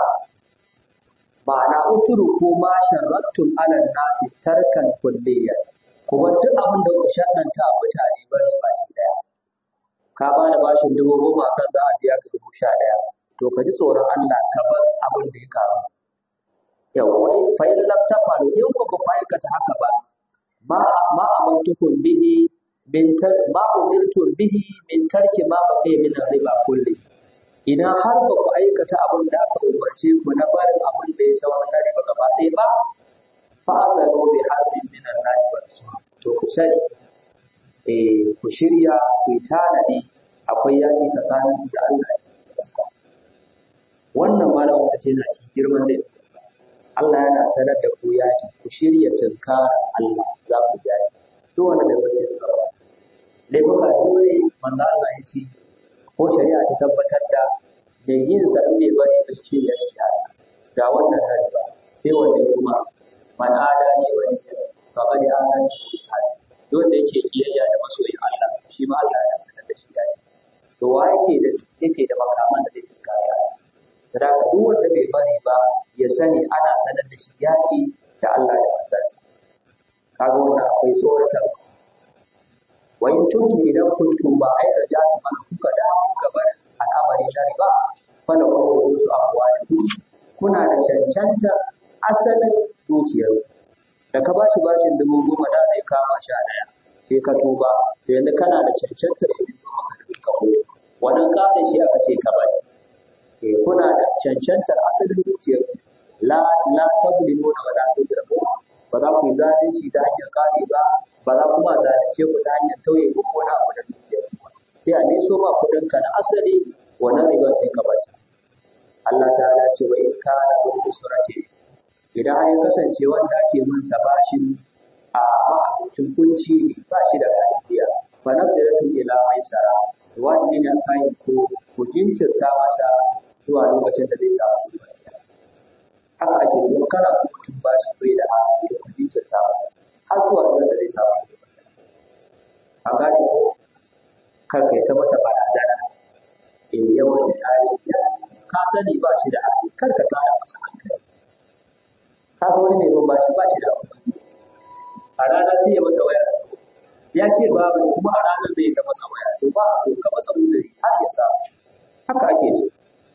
ma'ana uturu ko ma sharratun alal nasi tarkan kulliyya kuma duk abin da ku shaddanta mutane bari ba shi daya ka ba da bashin dubu goma kan za a biya ka dubu sha daya to ka ji tsoron Allah ka bar abin da ya karu yawa fa in lam tafalu in ku ba aikata haka ba ma ma amantukum bihi min tar ma umirtu bihi min tarki ma baqiya min riba kulli idan har ba ku aikata abin da aka umarce ku na barin abin da ya shawar da riba gaba ɗaya ba fa azaru bi harbin min Allah wa rasul to ku sani eh ku shirya ku tanadi akwai yaki tsakanin da Allah da rasul wannan malamin sa ce na shi girman da Allah yana sanar da ku yaki ku shirya tunkara Allah za ku yaki to wannan da wace tsara dai ba dole manzo Allah ya ce ko shari'a ta tabbatar da mai yin sa in bai bari bai ce ya yi ga wannan hari ba sai wanda kuma man ada ne wani ba ga da an wanda yake kiyayya da masoyin Allah shi ma Allah ya sanar da shi ya yi to wa yake da yake da makaman da zai tuka ya da ga duk wanda bai bari ba ya sani ana sanar da shi yaki da Allah da manzansa kaga wannan akwai tsoratar wa in tuntu idan kun tuba ai rajatu man kuka da kuka bar al'amari na riba fala ku su abuwa da ku kuna da cancanta asalin dukiyar da ka bashi bashin dubu goma da zai kama sha daya sai ka tuba to yanzu kana da cancanta da yanzu maka da duka ko wannan kare shi aka ce ka bari eh kuna da cancantar asalin dukiyar la la tazlimu wa la tuzlamu ba za ku yi zalunci ta hanyar kare ba ba za kuma zalunce ku ta hanyar tauye ko wani abu da dukiyar ku sai a neso ba kuɗin ka na asali wannan riba sai ka bata Allah ta'ala ce wa in kana zu usrati idan har ya kasance wanda ake bin sa bashin a ma'abucin kunci ne ba shi da lafiya fa nadaratu ila maisara wajibi ne kai ko ku jinkirta masa zuwa lokacin da zai samu haka ake so kana mutum bashi bai da hali ku jinkirta masa har zuwa lokacin da zai samu an gane ko kar kai ta masa barazana in yawan da ya ka sani ba shi da hali kar ka tada masa hankali ka san wani mai ruwan bashi ba shi da hankali a rana sai ya masa waya ya ce babu kuma a ranar zai ta masa waya to ba a so ka masa uzuri har ya samu haka ake so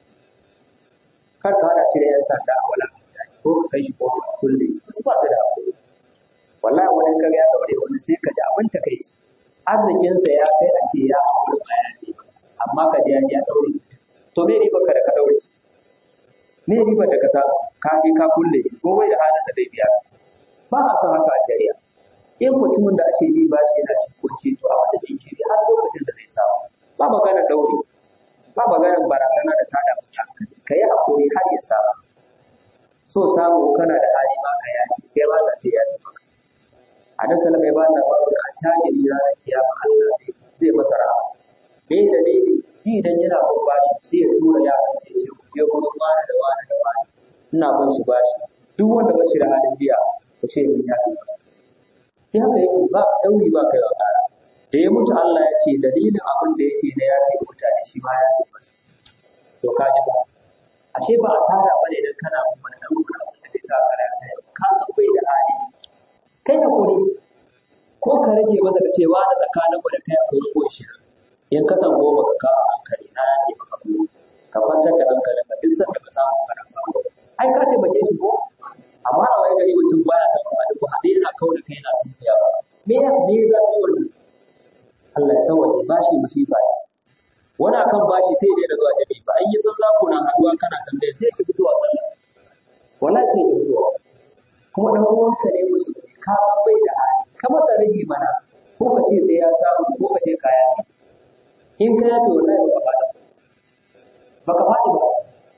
kar ka hada shi da yan sanda a wala ko ka kai shi ko ka kulle su ba su da hakuri wallahi wani kaga ya daure wani sai ka ji abin ta kai arzikinsa ya kai a ce ya haƙuri baya ne amma ka ji ya daure to me riba ka da ka daure shi me riba da ka samu ka je ka kulle shi ko bai da halin da bai biya ba a san haka a shari'a in mutumin da ake bi ba shi yana cikin kunci to a masa jinkiri har lokacin da zai samu ba magana daure ba maganar barazana da tada masa ka yi hakuri har ya samu so samu kana da hali ma ka yaki kai ba ka sai yaki maka annabi sallallahu alaihi wasallam ya ba labarin attajiri ranar kiyama Allah zai masa rahama me dalili shi idan yana bin bashi sai ya tura yaran sai ya ce ku je gurin wani da wani da wani ina bin shi bashi duk wanda ba shi da halin biya ku ce min ya fi masa sai haka yake ba dauri ba kai wa kara da ya mutu Allah ya ce dalilin abin da yake na ya fi mutane shi ma ya fi masa to ka ji ba ashe ba asara bane dan kana bin wani dan wani abin da zai ta kara ka san bai da hali kai ka kore ko ka rage masa ka ce wa da tsakanin ku da kai akwai ko shi in ka san goma ka kawo hankali na yake maka ku ka kwantar da hankalin ka duk sanda ka samu kana kawo ai ka ce bake shi ko amma a wai gari mutum baya san ba duk hade yana kawo da kai yana sun biya ba me ya me za ka wannan Allah ya sauke bashi musifa ne wani akan bashi sai dai da zuwa jami'i ba ai yi san za ku nan haduwa kana tambaye sai ki fitowa sallah wallahi sai ki fitowa kuma dan uwanka ne musulmi ka san bai da hali ka masa rage mana ko ka ce sai ya samu ko ka ce kaya ne in ka yafe wallahi ba ka fada ba ka fadi ba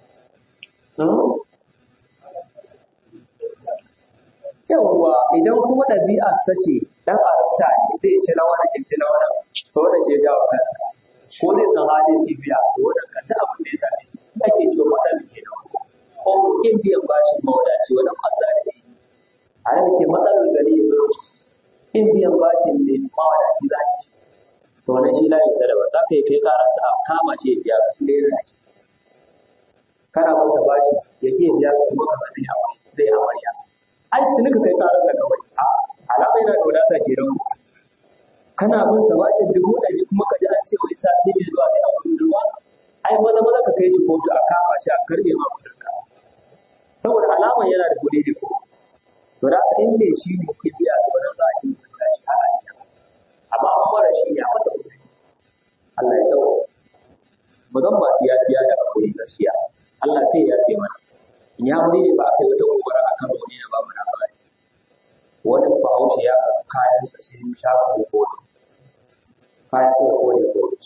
yawwa idan kuma ɗabi'a sace dan arabta ne zai ci na wani ya ci na wani to wannan shi ya jawo kansa ko zai san halin kibiya to wannan kan da abin da ya same shi ake cewa wadanda ke da ko kin biyan bashin mawadaci wannan asali ne a yana ce matsalar gari ya zo in biyan bashin ne mawadaci za ki ci to wannan shi layin sadawa za ka yi kai karasa a kama shi ya biya ka inda ya rana shi kana masa bashi ya ke biya ka kuma ka zai aure zai amarya ai tuni ka kai karasa kawai a alama yana da wadata ke rabu kana bin sa bashin dubu ɗari kuma ka ji an ce wai sati mai zuwa sai a kudin ruwa ai maza maza ka kai shi kotu a kama shi a karbe ma kudin ka saboda alaman yana da kuɗi ne ko to da ka in mai shi ne ke biya da wannan za a yi da shi har a yi amma an mara shi ya masa kuɗi Allah ya sauko ba zan ba su yafiya da hakuri gaskiya Allah sai ya yafe mana in ya muri ne ba a kai wata gobara a kan wani na babu na baya wani bahaushe ya karɓi kayansa sai ya shafa da kotu kayan sai kone kotu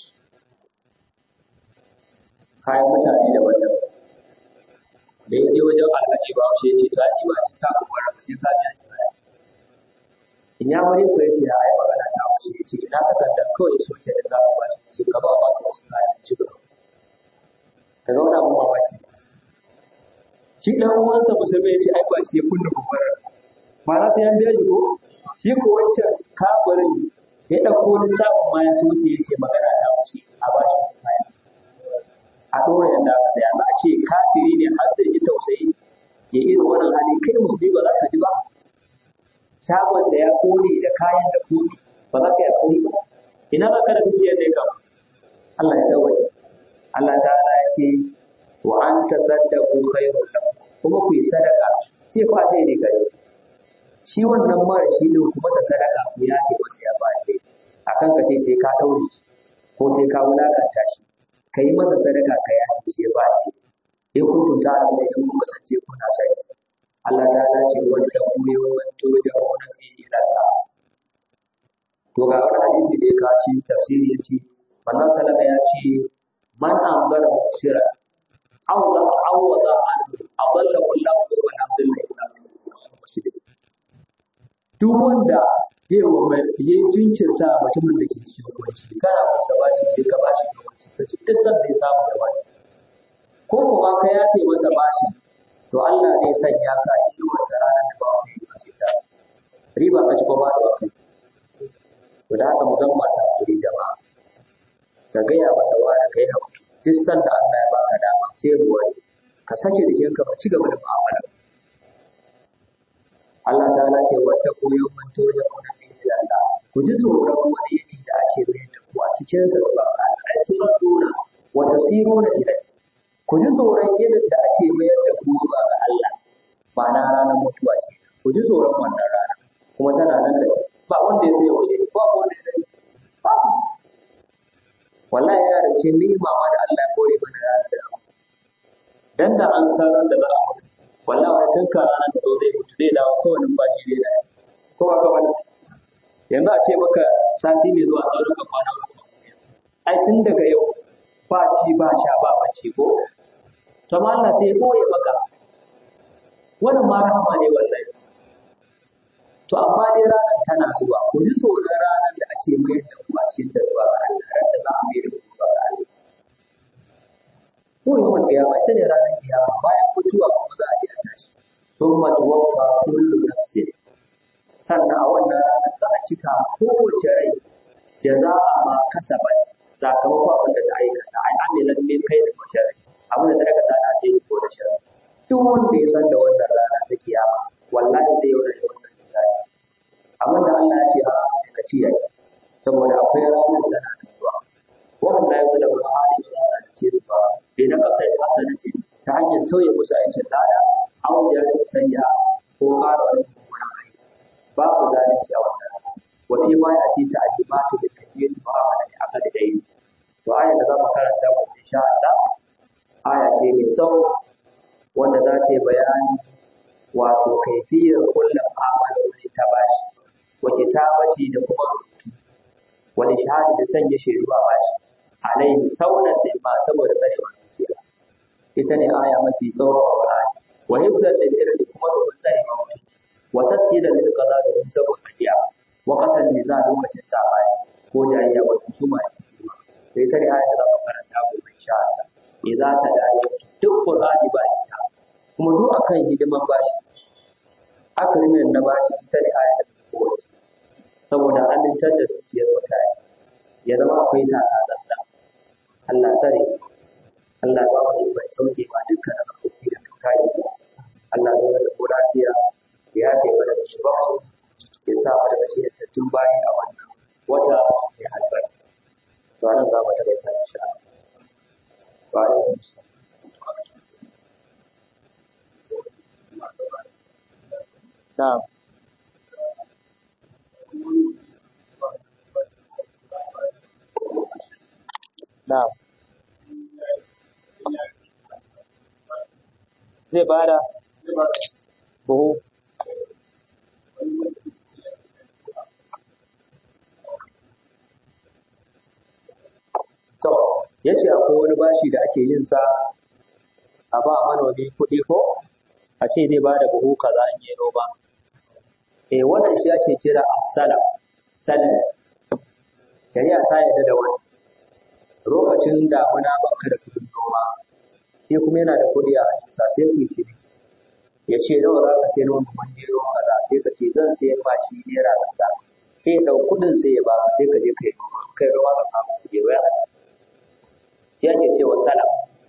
kayan mutane daban-daban da ya je wajen alhaji bahaushe ya ce to ai ba in sa gobara ba sai ka biya ni baya in ya muri ko ya ce ai magana ta wuce ya ce ina takardar kawai soke da za ku ba shi ce ka ba ba ka wasu kayan ci gaba ka ga wani abin mamaki shi ɗan uwansa musulmi ya ce ai ba shi ya kunna gobarar ma'ana sai an biya shi ko shi ko wancan kafirin ya ɗauko littafin ma ya soke ya ce magana ta wuce a ba shi kaya a ɗora yadda aka tsaya za a ce kafiri ne har zai ji tausayi ya irin wannan hali kai musulmi ba za ka ji ba shagonsa ya kone da kayan da kone ba za ka yi kone ba ina za ka da dukiyar ne kam Allah ya sauwaje Allah ta'ala ya ce wa an tasaddaqu khairul lakum kuma ku yi sadaka sai fa sai ne gare shi wannan mara shi ne kuma sa sadaka ku ya ke masa ya ba dai akan ka ce sai ka daure shi ko sai ka wulakanta shi ka yi masa sadaka ka ya shi ya ba dai in kun tunta Allah idan kun kasance kuna sai Allah ta'ala ce wanda ku yi wanto da wannan bi ila ta to ga wani hadisi da ya kashi tafsiri ya ce manzon sallallahu ya ce man anzara mushira awda awda an adalla kullahu wa abdullahi ibn muslim duk wanda yawa mai yayin jinkirta mutumin da ke cikin kunci kana kusa bashi sai ka bashi lokaci kace duk san da ya samu da wani ko kuma ka yafe masa bashi to Allah ne ya sanya ka ido wasa ranar da ba wata yi ba sai ta riba ka ci ba da wakai to da haka mu zama masu hakuri jama'a ka gaya masa wani kai hakuri duk sanda Allah ya baka dama sai ruwa ka sake jikinka ka ci gaba da mu'amala Allah ta'ala ce wata koyon manto da kuma bi da Allah ku ji tsoron wani yini da ake mai da ku a cikin sa ba ai tunan dona wata siro na ilai ku ji tsoron yinin da ake mayar da ku zuwa ga Allah ba na ranar mutuwa ce ku ji tsoron wannan rana kuma tana nan da ba wanda ya sai yaushe ba wanda ya sai ba wallahi yana da cikin ni'ima ma da Allah ya kore mana ranar da dan da an san ran da za a mutu wallahi wani tun ka ranar ta zo zai mutu zai dawo kawai numfashi zai dawo ko ba ka bane yanzu a ce maka sati mai zuwa sauran ka kwana uku ai tun daga yau ba ci ba sha ba bacci ko to ma Allah sai ya koye maka wannan ma rahama ne wallahi to amma dai ranar tana zuwa ku ji tsoron ranar da ake mai da ku a cikin tarwa a ranar da za a mai da ku ba a ranar ko yawan kiyama ita ne ranar kiyama bayan mutuwa kuma za a je a tashi sun matuwafa kullu nafsin sannan a wannan ranar za a cika kowace rai jaza'a ma kasabat sakamakon abin da ta aikata ai amilan min kai da bashari abin da ta aikata na ce ko da shari duk wanda ya san da wannan rana ta kiyama wallahi zai yau da shi wasan kiyama abin da Allah ya ce a ka kiyaye saboda akwai ranar tana da zuwa wannan da yau da ba hali ba za a ce su ba bai na kasa ya hasana ce ta hanyar tauye musu aikin lada an ya sanya ko ƙara wani mummunan aiki babu zalunci a wannan wafi ma ya ce ta alimatu da kayyatu mu'amalati aqal dai to aya da za mu karanta ku insha Allah aya ce mai tsawo wanda za ta bayani wato kaifiyar kullum amaloli ta bashi wa kitabati da kuma rubutu wani shahada da sanya shaidu a bashi alaihi saunan da ba saboda tsarewa dukiya ita ne aya mafi tsawo a Qur'ani wa hifzan lil irdi kuma domin tsarewa mutunci wa tashidan lil qada da saboda biya wakatan da za a lokacin sa baya ko jayayya wa kusuma da kusuma sai ta riaya da za mu karanta ko insha Allah idan ta dai duk Qur'ani ba ita kuma duk akan hidiman bashi akrimin na bashi ita ne aya da kowace saboda amintar da dukiyar mutane ya zama akwai ta tsantsa Allah tsare Allah ba mu bai sauke ba dukkan abubuwa da kai Allah zai da mu lafiya ya kai mana da shi ya sa mu daga cikin tattun bayi a wannan wata sai albarka to anan za mu tabbata insha Allah wa alaikum assalam na'am na'am zai bada buhu to yace akwai wani bashi da ake yin sa a ba manomi kuɗi ko a ce zai bada buhu kaza in yi noma eh wannan shi ake kira as-salam salam shari'a ta yarda da wani lokacin damuna baka da kuɗin noma sai kuma yana da kuɗi a hannunsa sai ku yi ciniki ya ce nawa za ka sai noma mun je noma kaza sai ka ce zan sayar ba shi naira kaza sai ya ɗau kuɗin sai ya ba sai ka je kai noma kai noma ka samu su je waya ya ke cewa salam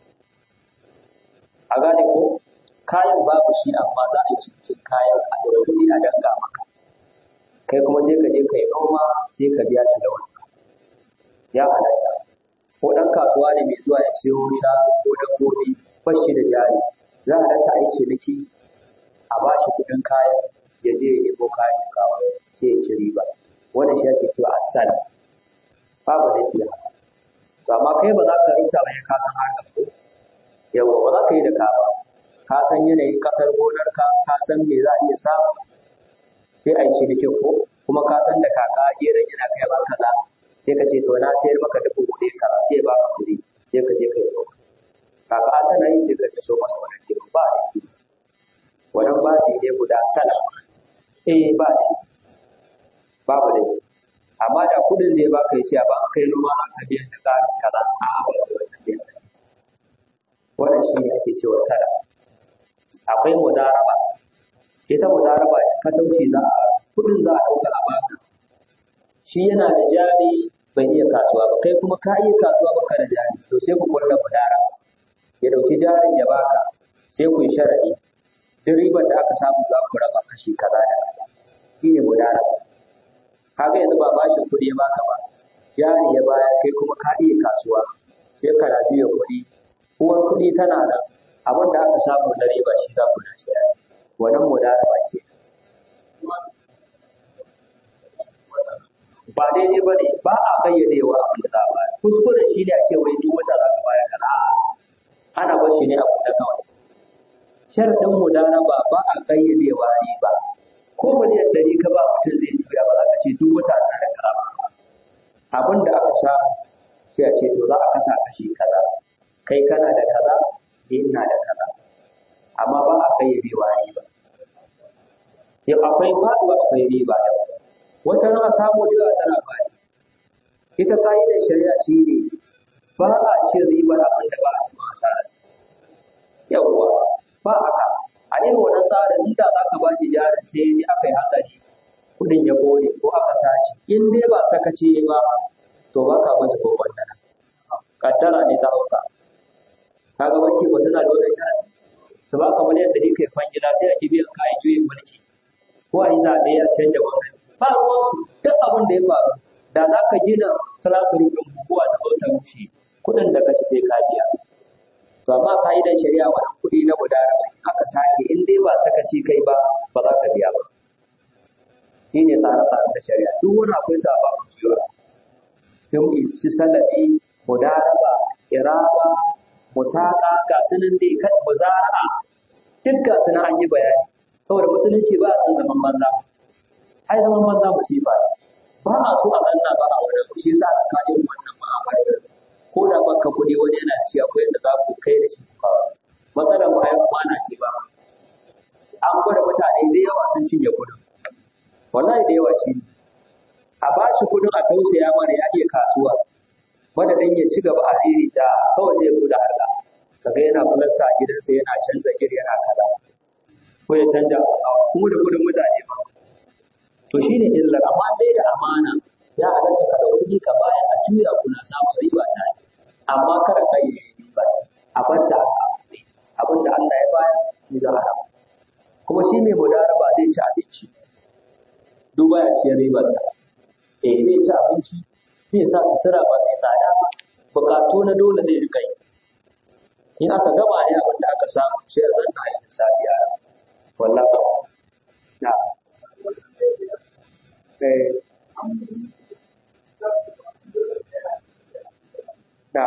a gane ko kayan babu shi amma za a yi cikin kayan a da kuɗi a danga maka kai kuma sai ka je kai noma sai ka biya shi da wani ya halatta ko ɗan kasuwa ne mai zuwa ya siyo shanu ko dabbobi bashi da jari za a halatta a yi ciniki a ba shi kuɗin kayan ya je ya nemo kayan kawo sai ya ci riba wannan shi ake cewa asali babu da fiye to amma kai ba za ka rubuta ba ka san haka ko yawa ba za ka yi da ka ba ka san yanayin kasar gonarka ka san me za a iya samu sai a yi cinikin ko kuma ka san da kaka geron yana kai ba kaza sai ka ce to na sayar maka da kuɗi kaza sai ba ka kuɗi sai ka je ka yi noma kaka tana yi sai ka so masa wannan kilo ba da shi wannan ba da ne guda sana eh ba da babu da amma da kuɗin zai baka ya ce ba kai noma an ka biyan da ƙarin kaza a ba wannan biyan wannan shi ne ake cewa sana akwai mudaraba ita mudaraba fatauci za a kuɗin za a ɗauka a baka shi yana da jari bai iya kasuwa ba kai kuma ka iya kasuwa ba ka da jari to sai ku kulla mudaraba ya dauki jarin ya baka sai ku yi sharadi duk ribar da aka samu za ku raba kashi kaza da kaza shine mudaraba kaga yanzu ba bashi kuɗi ya baka ba jari ya baya kai kuma ka iya kasuwa sai ka rabi ya kuɗi uwar kuɗi tana nan abin da aka samu na riba shi za ku dace wannan mudaraba ke ba daidai ba ne, ba a ƙayyadewa abin da za a bayar. Kuskuren shi ne a ce wai duk wata za ka bayar kaza. Ana bar shi ne a kuɗa kawai. Sharaɗin mudaraba ba a ƙayyadewa riba. Ko miliyan ɗari ka ba mutum zai juya ba za ka ce duk wata na da kaza ba. Abin da aka sha sai a ce to za a kasa kashi kaza. Kai kana da kaza, ni ina da kaza. Amma ba a ƙayyadewa riba. Yau akwai faɗuwa akwai riba yau. Wata na samu da tana bani. Ita ka'idar shari'a shi ne ba a cin ribar abin da ba a yi masa rasa. Yawwa ba haka. A irin wannan tsarin inda za ka ba shi jarin sai ya aka yi hatsari kuɗin ya gode ko aka sace. In dai ba sakaci ba to ba ka masa goban dana. Kaddara ne ta hauka. Kaga banki ba suna da wani shari'a. Su ba ka miliyan ɗari kai kwangila sai a kibiyar kayan juyin mulki. Ko a yi zaɓe a canja gwamnati. Ba ruwansu duk abin da ya faru da za ka gina classroom ɗin buguwa ta zo ta rushe kuɗin da ka ci sai ka biya. To amma ka'idan shari'a wani kuɗi na guda arba'in aka sace in dai ba sakaci kai ba ba za ka biya ba. Shi ne tsare-tsaren da shari'a duk wani akwai sabon yiwuwa. Sun isi salabi, mudaraba, kiraba, musaka ga sunan dai kan muzara'a duk ga sunan an yi bayani. Saboda musulunci ba a san zaman banza. Ai zaman banza musifa ne. Ba a so a zanna ba a wannan shi yasa aka kawo wannan ma'amala. Ko da baka kuɗi wani yana ci akwai yadda za ku kai da shi ba. Matsalar ba ya kuma ana ce ba. An gwada mutane da yawa sun cinye kuɗin. Wallahi da yawa shi ne. A ba shi kuɗin a tausaya mana ya iya kasuwa. Madadin ya ci gaba a ririta kawai sai ya buɗe harka. Kaga yana fulasta a gidansa yana canza gir yana kaza. Ko ya canja kuma da kuɗin mutane ba. To shi ne illar amma dai da amana ya halatta ka da kuɗi ka bayar a juya kuna samun riba ta yi. Amma kada ka yi riba a banta abin da Allah ya bayar shi za a raba. Kuma shi mai mudaraba zai ci abinci. Duba ya ciyar riba ta. Eh zai ci abinci zai sa sutura ba mai tsada ba. Bukatu na dole zai rika yi. In aka gama ne abin da aka samu sai a zanna a yi safiya. Wallahi. Na. Eh. Na.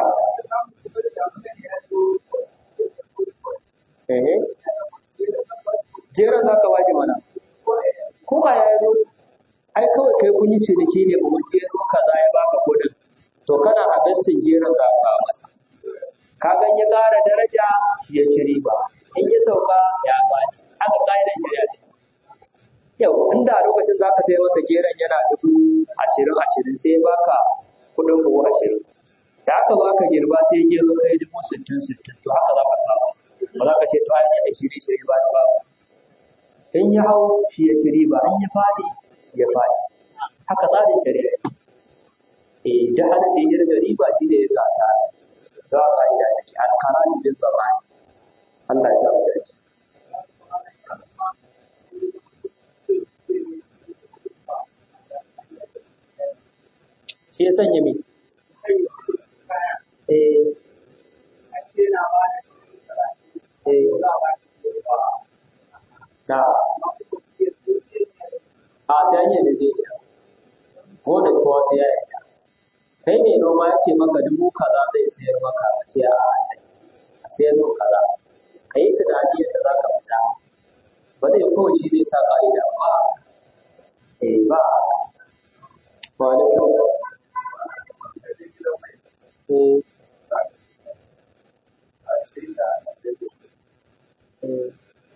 Eh. Jeran za ka waje mana. Ko a ya zo, ai kawai kai kun yi ciniki ne kuma gero kaza ya baka kudin. To kana harvesting geron za ka masa. Ka gan ya ƙara daraja shi ya ci riba. In ya sauka ya bani. Aka ƙa'idar shari'a ne. Yau, inda a lokacin za ka sai masa geron yana dubu ashirin ashirin sai ya baka kuɗin buhu ashirin. Da aka baka girba sai gero kai dubu sittin sittin to haka za ka kawo masa. Ba za ka ce to ai ne shiri shiri ba da babu. In ya hau shi ya ci riba, in ya faɗi ya faɗi. Haka tsarin shari'a. Eh, da hada da ya da riba shi da ya gasa. Za a ƙa'ida take alkaratu bin zamani. Allah ya sa mu dace. Shi ya sanya me? Eh. Eh. Na. A sai an yi da zai iya. Ko da kowa sai ya yi. Kai mai noma ya ce maka dubu kaza zai sayar maka a ce a a sayar maka kaza. Ka yi tunani yadda za ka fita. Ba zai kawai shi zai sa ƙa'ida ba. Eh ba. Ba da kyau sa. Eh. Eh.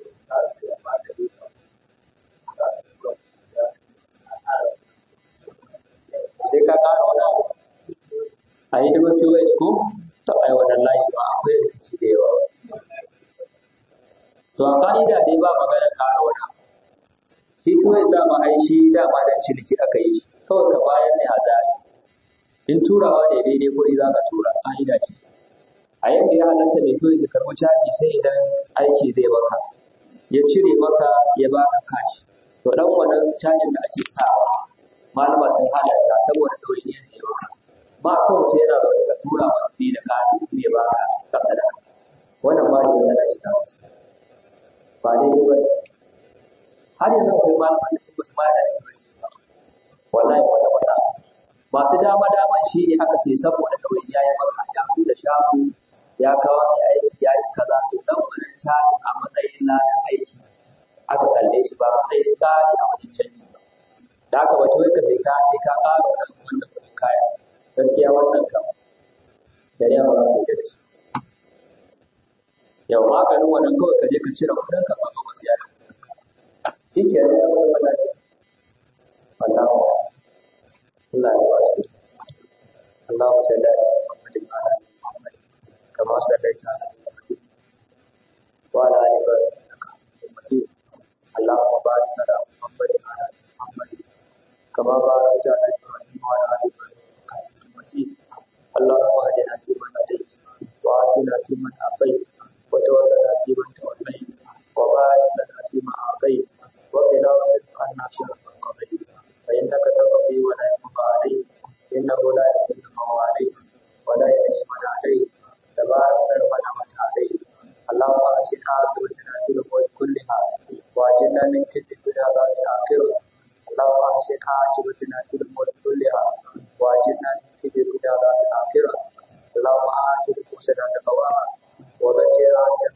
Sai ka ƙara wani abu. A yi hidimar P O S ko ta ai wannan layi ba akwai rikici da yawa. To a ka'ida dai ba magana ƙara wani abu. Shi P O S dama ai shi dama dan ciniki aka yi shi kawai ka bayar ne a zari. In turawa ne daidai kuɗi za ka tura ka'ida ce. A yadda ya halatta mai P O S ya karɓi caji sai idan aiki zai maka. Ya cire maka ya baka kashi. To dan wannan cajin da ake sawa malama sun halatta saboda ɗawainiyar da ya maka. Ba kawai yana da wani ka tura masa fi da ƙari ne ba ka kasa da wannan ba da tana shiga wasu ba daidai ba har yanzu akwai malaman da sun basu ma da ba wallahi wata wata masu dama dama shi ne aka ce saboda kawai ya yi maka ya da shafu ya kawo mai aiki ya yi kaza to dan wannan caji a matsayin ladan aiki aka kalle shi ba matsayin tsari a wajen canji ba da aka bace wai ka sai ka sai ka ƙara wannan wannan kuɗin kaya gaskiya wannan kam da yawa ba sai da shi yau maganin wannan kawai ka je ka cire kuɗin ka ba ka siya da shi ke da wannan Allah Allah ya wasi Allah salli ala Muhammadin wa ala ali Muhammad kama sallaita ala Ibrahim wa ala ali Ibrahim innaka Hamidum Majid Allahumma barik ala Muhammadin wa ala ali Muhammad kama barakta ala Ibrahim wa ala ali Ibrahim innaka Hamidum Majid Allahumma hadina fi man hadayt wa atina fi man afayt wa tawaffana fi man tawallayt wa barik lana fi ma atayt wa qina wasrif anna sharra ma qadayt فإنك تقضي ولا يقضى عليك إنه لا يذل من واليت ولا يعز من عليت تبارك ربنا وتعاليت اللهم أحسن عاقبتنا في الأمور كلها وأجرنا من خزي الدنيا وعذاب الآخرة اللهم أحسن عاقبتنا في الأمور كلها وأجرنا من خزي الدنيا وعذاب الآخرة اللهم آت نفوسنا تقواها وزكها أنت